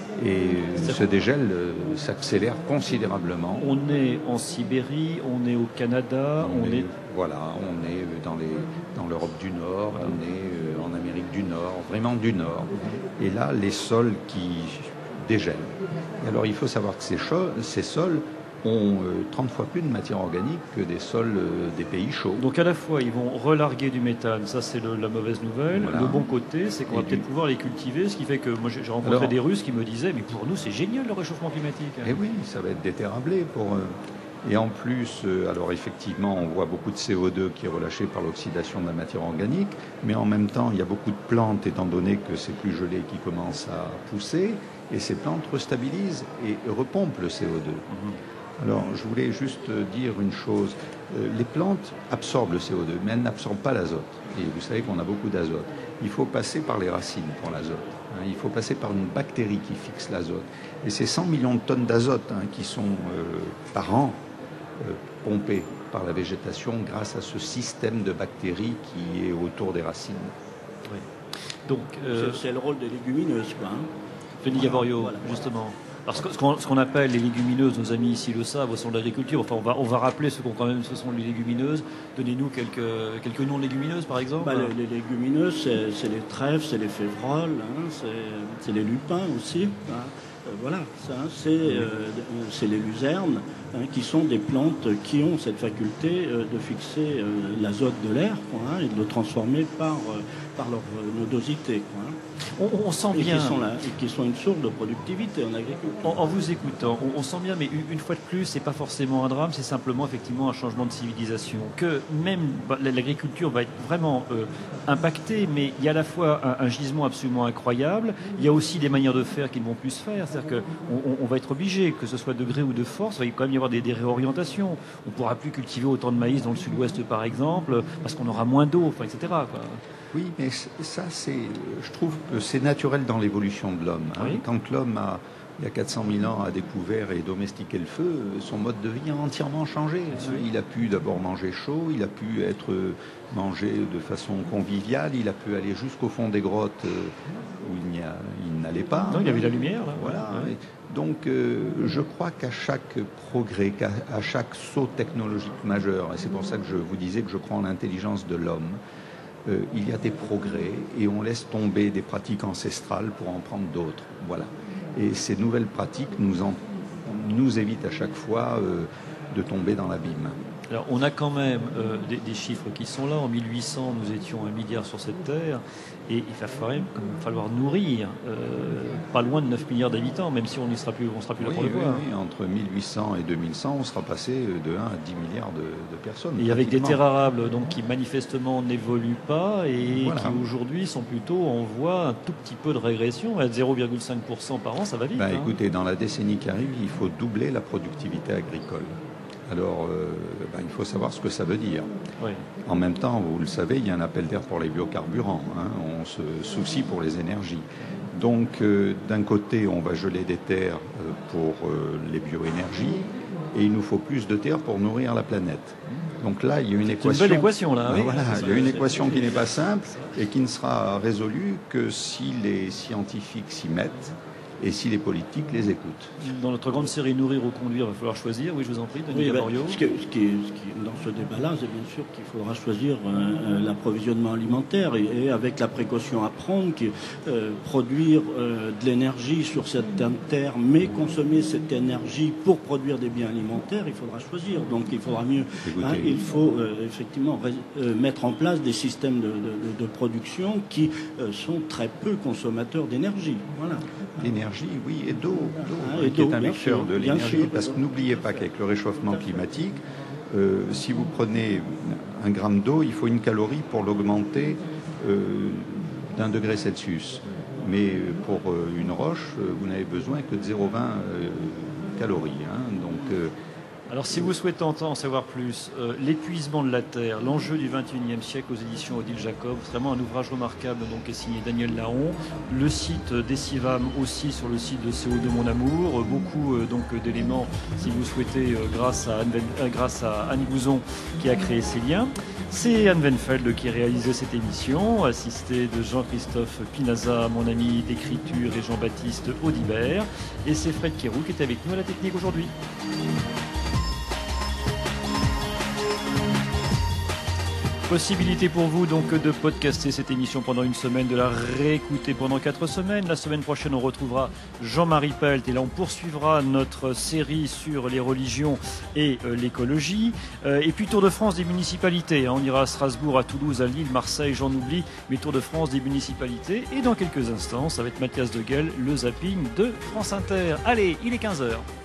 Speaker 1: et ce dégel euh, s'accélère considérablement.
Speaker 3: On est en Sibérie, on est au Canada, on, on est... est...
Speaker 1: Voilà, on est dans, les, dans l'Europe du Nord, voilà. On est euh, en Amérique du Nord, vraiment du Nord. Et là, les sols qui dégèlent. Et alors, il faut savoir que ces, cho- ces sols ont euh, trente fois plus de matière organique que des sols euh, des pays chauds.
Speaker 3: Donc à la fois, ils vont relarguer du méthane, ça c'est le, la mauvaise nouvelle. Voilà. Le bon côté, c'est qu'on Et va peut-être du... pouvoir les cultiver, ce qui fait que moi j'ai rencontré alors, des Russes qui me disaient, mais pour nous c'est génial le réchauffement climatique.
Speaker 1: Et oui, ça va être déterrablé pour eux. Et en plus, euh, alors effectivement, on voit beaucoup de C O deux qui est relâché par l'oxydation de la matière organique, mais en même temps, il y a beaucoup de plantes, étant donné que c'est plus gelé, qui commencent à pousser, et ces plantes restabilisent et repompent le C O deux. Mm-hmm. Alors, je voulais juste dire une chose. Euh, les plantes absorbent le C O deux, mais elles n'absorbent pas l'azote. Et vous savez qu'on a beaucoup d'azote. Il faut passer par les racines pour l'azote. Hein. Il faut passer par une bactérie qui fixe l'azote. Et c'est cent millions de tonnes d'azote hein, qui sont euh, par an euh, pompées par la végétation grâce à ce système de bactéries qui est autour des racines.
Speaker 4: Oui. Donc, euh, c'est, c'est le rôle des légumineuses, quoi. Hein.
Speaker 3: Denis Gaboriau, voilà. Justement. Alors, ce qu'on, ce qu'on appelle les légumineuses, nos amis ici le savent, au sein de l'agriculture. Enfin, on va, on va rappeler ce qu'on quand même, ce sont les légumineuses. Donnez-nous quelques, quelques noms de légumineuses, par exemple.
Speaker 4: Bah, les, les légumineuses, c'est, c'est les trèfles, c'est les févroles, hein, c'est, c'est les lupins aussi. Hein. Euh, voilà, ça, c'est, euh, c'est les luzernes, hein, qui sont des plantes qui ont cette faculté euh, de fixer euh, l'azote de l'air, quoi, hein, et de le transformer par, euh, par leur euh, nodosité, quoi, hein.
Speaker 3: On, on sent
Speaker 4: et
Speaker 3: bien.
Speaker 4: Qui sont là, et qui sont une source de productivité en agriculture.
Speaker 3: En, en vous écoutant, on, on sent bien, mais une, une fois de plus, c'est pas forcément un drame, c'est simplement effectivement un changement de civilisation. Que même bah, l'agriculture va être vraiment euh, impactée, mais il y a à la fois un, un gisement absolument incroyable, il y a aussi des manières de faire qui ne vont plus se faire. C'est-à-dire qu'on on, on va être obligé, que ce soit de gré ou de force, il va quand même y avoir des, des réorientations. On ne pourra plus cultiver autant de maïs dans le sud-ouest, par exemple, parce qu'on aura moins d'eau, enfin, et cetera, quoi.
Speaker 1: Oui, mais ça, c'est, je trouve que c'est naturel dans l'évolution de l'homme. Hein. Oui. Quand l'homme, a, il y a quatre cent mille ans, a découvert et domestiqué le feu, son mode de vie a entièrement changé. Oui. Il a pu d'abord manger chaud, il a pu être mangé de façon conviviale, il a pu aller jusqu'au fond des grottes où il, n'y a, il n'allait pas.
Speaker 3: Non, il y avait la lumière. Là.
Speaker 1: Voilà. Oui. Donc, euh, je crois qu'à chaque progrès, qu'à à chaque saut technologique majeur, et c'est pour ça que je vous disais que je crois en l'intelligence de l'homme, Euh, il y a des progrès et on laisse tomber des pratiques ancestrales pour en prendre d'autres. Voilà. Et ces nouvelles pratiques nous, en, nous évitent à chaque fois euh, de tomber dans l'abîme.
Speaker 3: Alors, on a quand même euh, des, des chiffres qui sont là. En mille huit cents, nous étions un milliard sur cette terre. Et il va falloir, falloir nourrir euh, pas loin de neuf milliards d'habitants, même si on ne sera plus, on sera plus
Speaker 1: oui,
Speaker 3: là pour le
Speaker 1: oui,
Speaker 3: voir.
Speaker 1: Oui, entre mille huit cents et deux mille cent, on sera passé de un à dix milliards de, de personnes.
Speaker 3: Et avec des terres arables donc, qui manifestement n'évoluent pas et voilà. Qui aujourd'hui sont plutôt en voie un tout petit peu de régression. À zéro virgule cinq pour cent par an, ça va vite.
Speaker 1: Ben,
Speaker 3: hein.
Speaker 1: Écoutez, dans la décennie qui arrive, il faut doubler la productivité agricole. Alors, euh, ben, il faut savoir ce que ça veut dire.
Speaker 3: Oui.
Speaker 1: En même temps, vous le savez, il y a un appel d'air pour les biocarburants. Hein. On se soucie pour les énergies. Donc, euh, d'un côté, on va geler des terres euh, pour euh, les bioénergies, et il nous faut plus de terres pour nourrir la planète. Donc là, il y a une
Speaker 3: c'est
Speaker 1: équation.
Speaker 3: Une belle équation, là.
Speaker 1: Ben,
Speaker 3: oui.
Speaker 1: voilà, il y a une équation qui n'est pas simple et qui ne sera résolue que si les scientifiques s'y mettent. Et si les politiques les écoutent.
Speaker 3: Dans notre grande série Nourrir ou Conduire, il va falloir choisir. Oui, je vous en prie, Denis
Speaker 4: oui,
Speaker 3: Gaboriau.
Speaker 4: Ben, ce, ce, qui est, ce qui est dans ce débat-là, c'est bien sûr qu'il faudra choisir euh, l'approvisionnement alimentaire et, et avec la précaution à prendre, qui, euh, produire euh, de l'énergie sur certaines terres, mais consommer cette énergie pour produire des biens alimentaires, il faudra choisir. Donc il faudra mieux. Hein, il faut euh, effectivement euh, mettre en place des systèmes de, de, de production qui euh, sont très peu consommateurs d'énergie. Voilà.
Speaker 1: L'énergie, oui, et d'eau, d'eau
Speaker 4: ah,
Speaker 1: et
Speaker 4: qui
Speaker 1: est un vecteur de l'énergie, parce que n'oubliez pas qu'avec le réchauffement climatique, euh, si vous prenez un gramme d'eau, il faut une calorie pour l'augmenter euh, d'un degré Celsius. Mais pour euh, une roche, euh, vous n'avez besoin que de zéro virgule vingt euh, calories. Hein, donc, euh,
Speaker 3: Alors, si vous souhaitez en savoir plus, euh, l'épuisement de la Terre, l'enjeu du vingt et unième siècle aux éditions Odile Jacob, vraiment un ouvrage remarquable donc, est signé Daniel Lahon. Le site d'Essivam aussi sur le site de C O deux Mon Amour. Beaucoup euh, donc, d'éléments, si vous souhaitez, euh, grâce, à Anne, euh, grâce à Anne Gouzon qui a créé ces liens. C'est Anne Wenfeld qui réalisait cette émission, assisté de Jean-Christophe Pinaza, mon ami d'écriture, et Jean-Baptiste Audibert. Et c'est Fred Kérou qui est avec nous à la technique aujourd'hui. Possibilité pour vous donc de podcaster cette émission pendant une semaine, de la réécouter pendant quatre semaines. La semaine prochaine, on retrouvera Jean-Marie Pelt et là on poursuivra notre série sur les religions et euh, l'écologie. Euh, et puis Tour de France des municipalités. Hein. On ira à Strasbourg, à Toulouse, à Lille, Marseille, j'en oublie, mais Tour de France des municipalités. Et dans quelques instants, ça va être Mathias Deguel, le zapping de France Inter. Allez, il est quinze heures.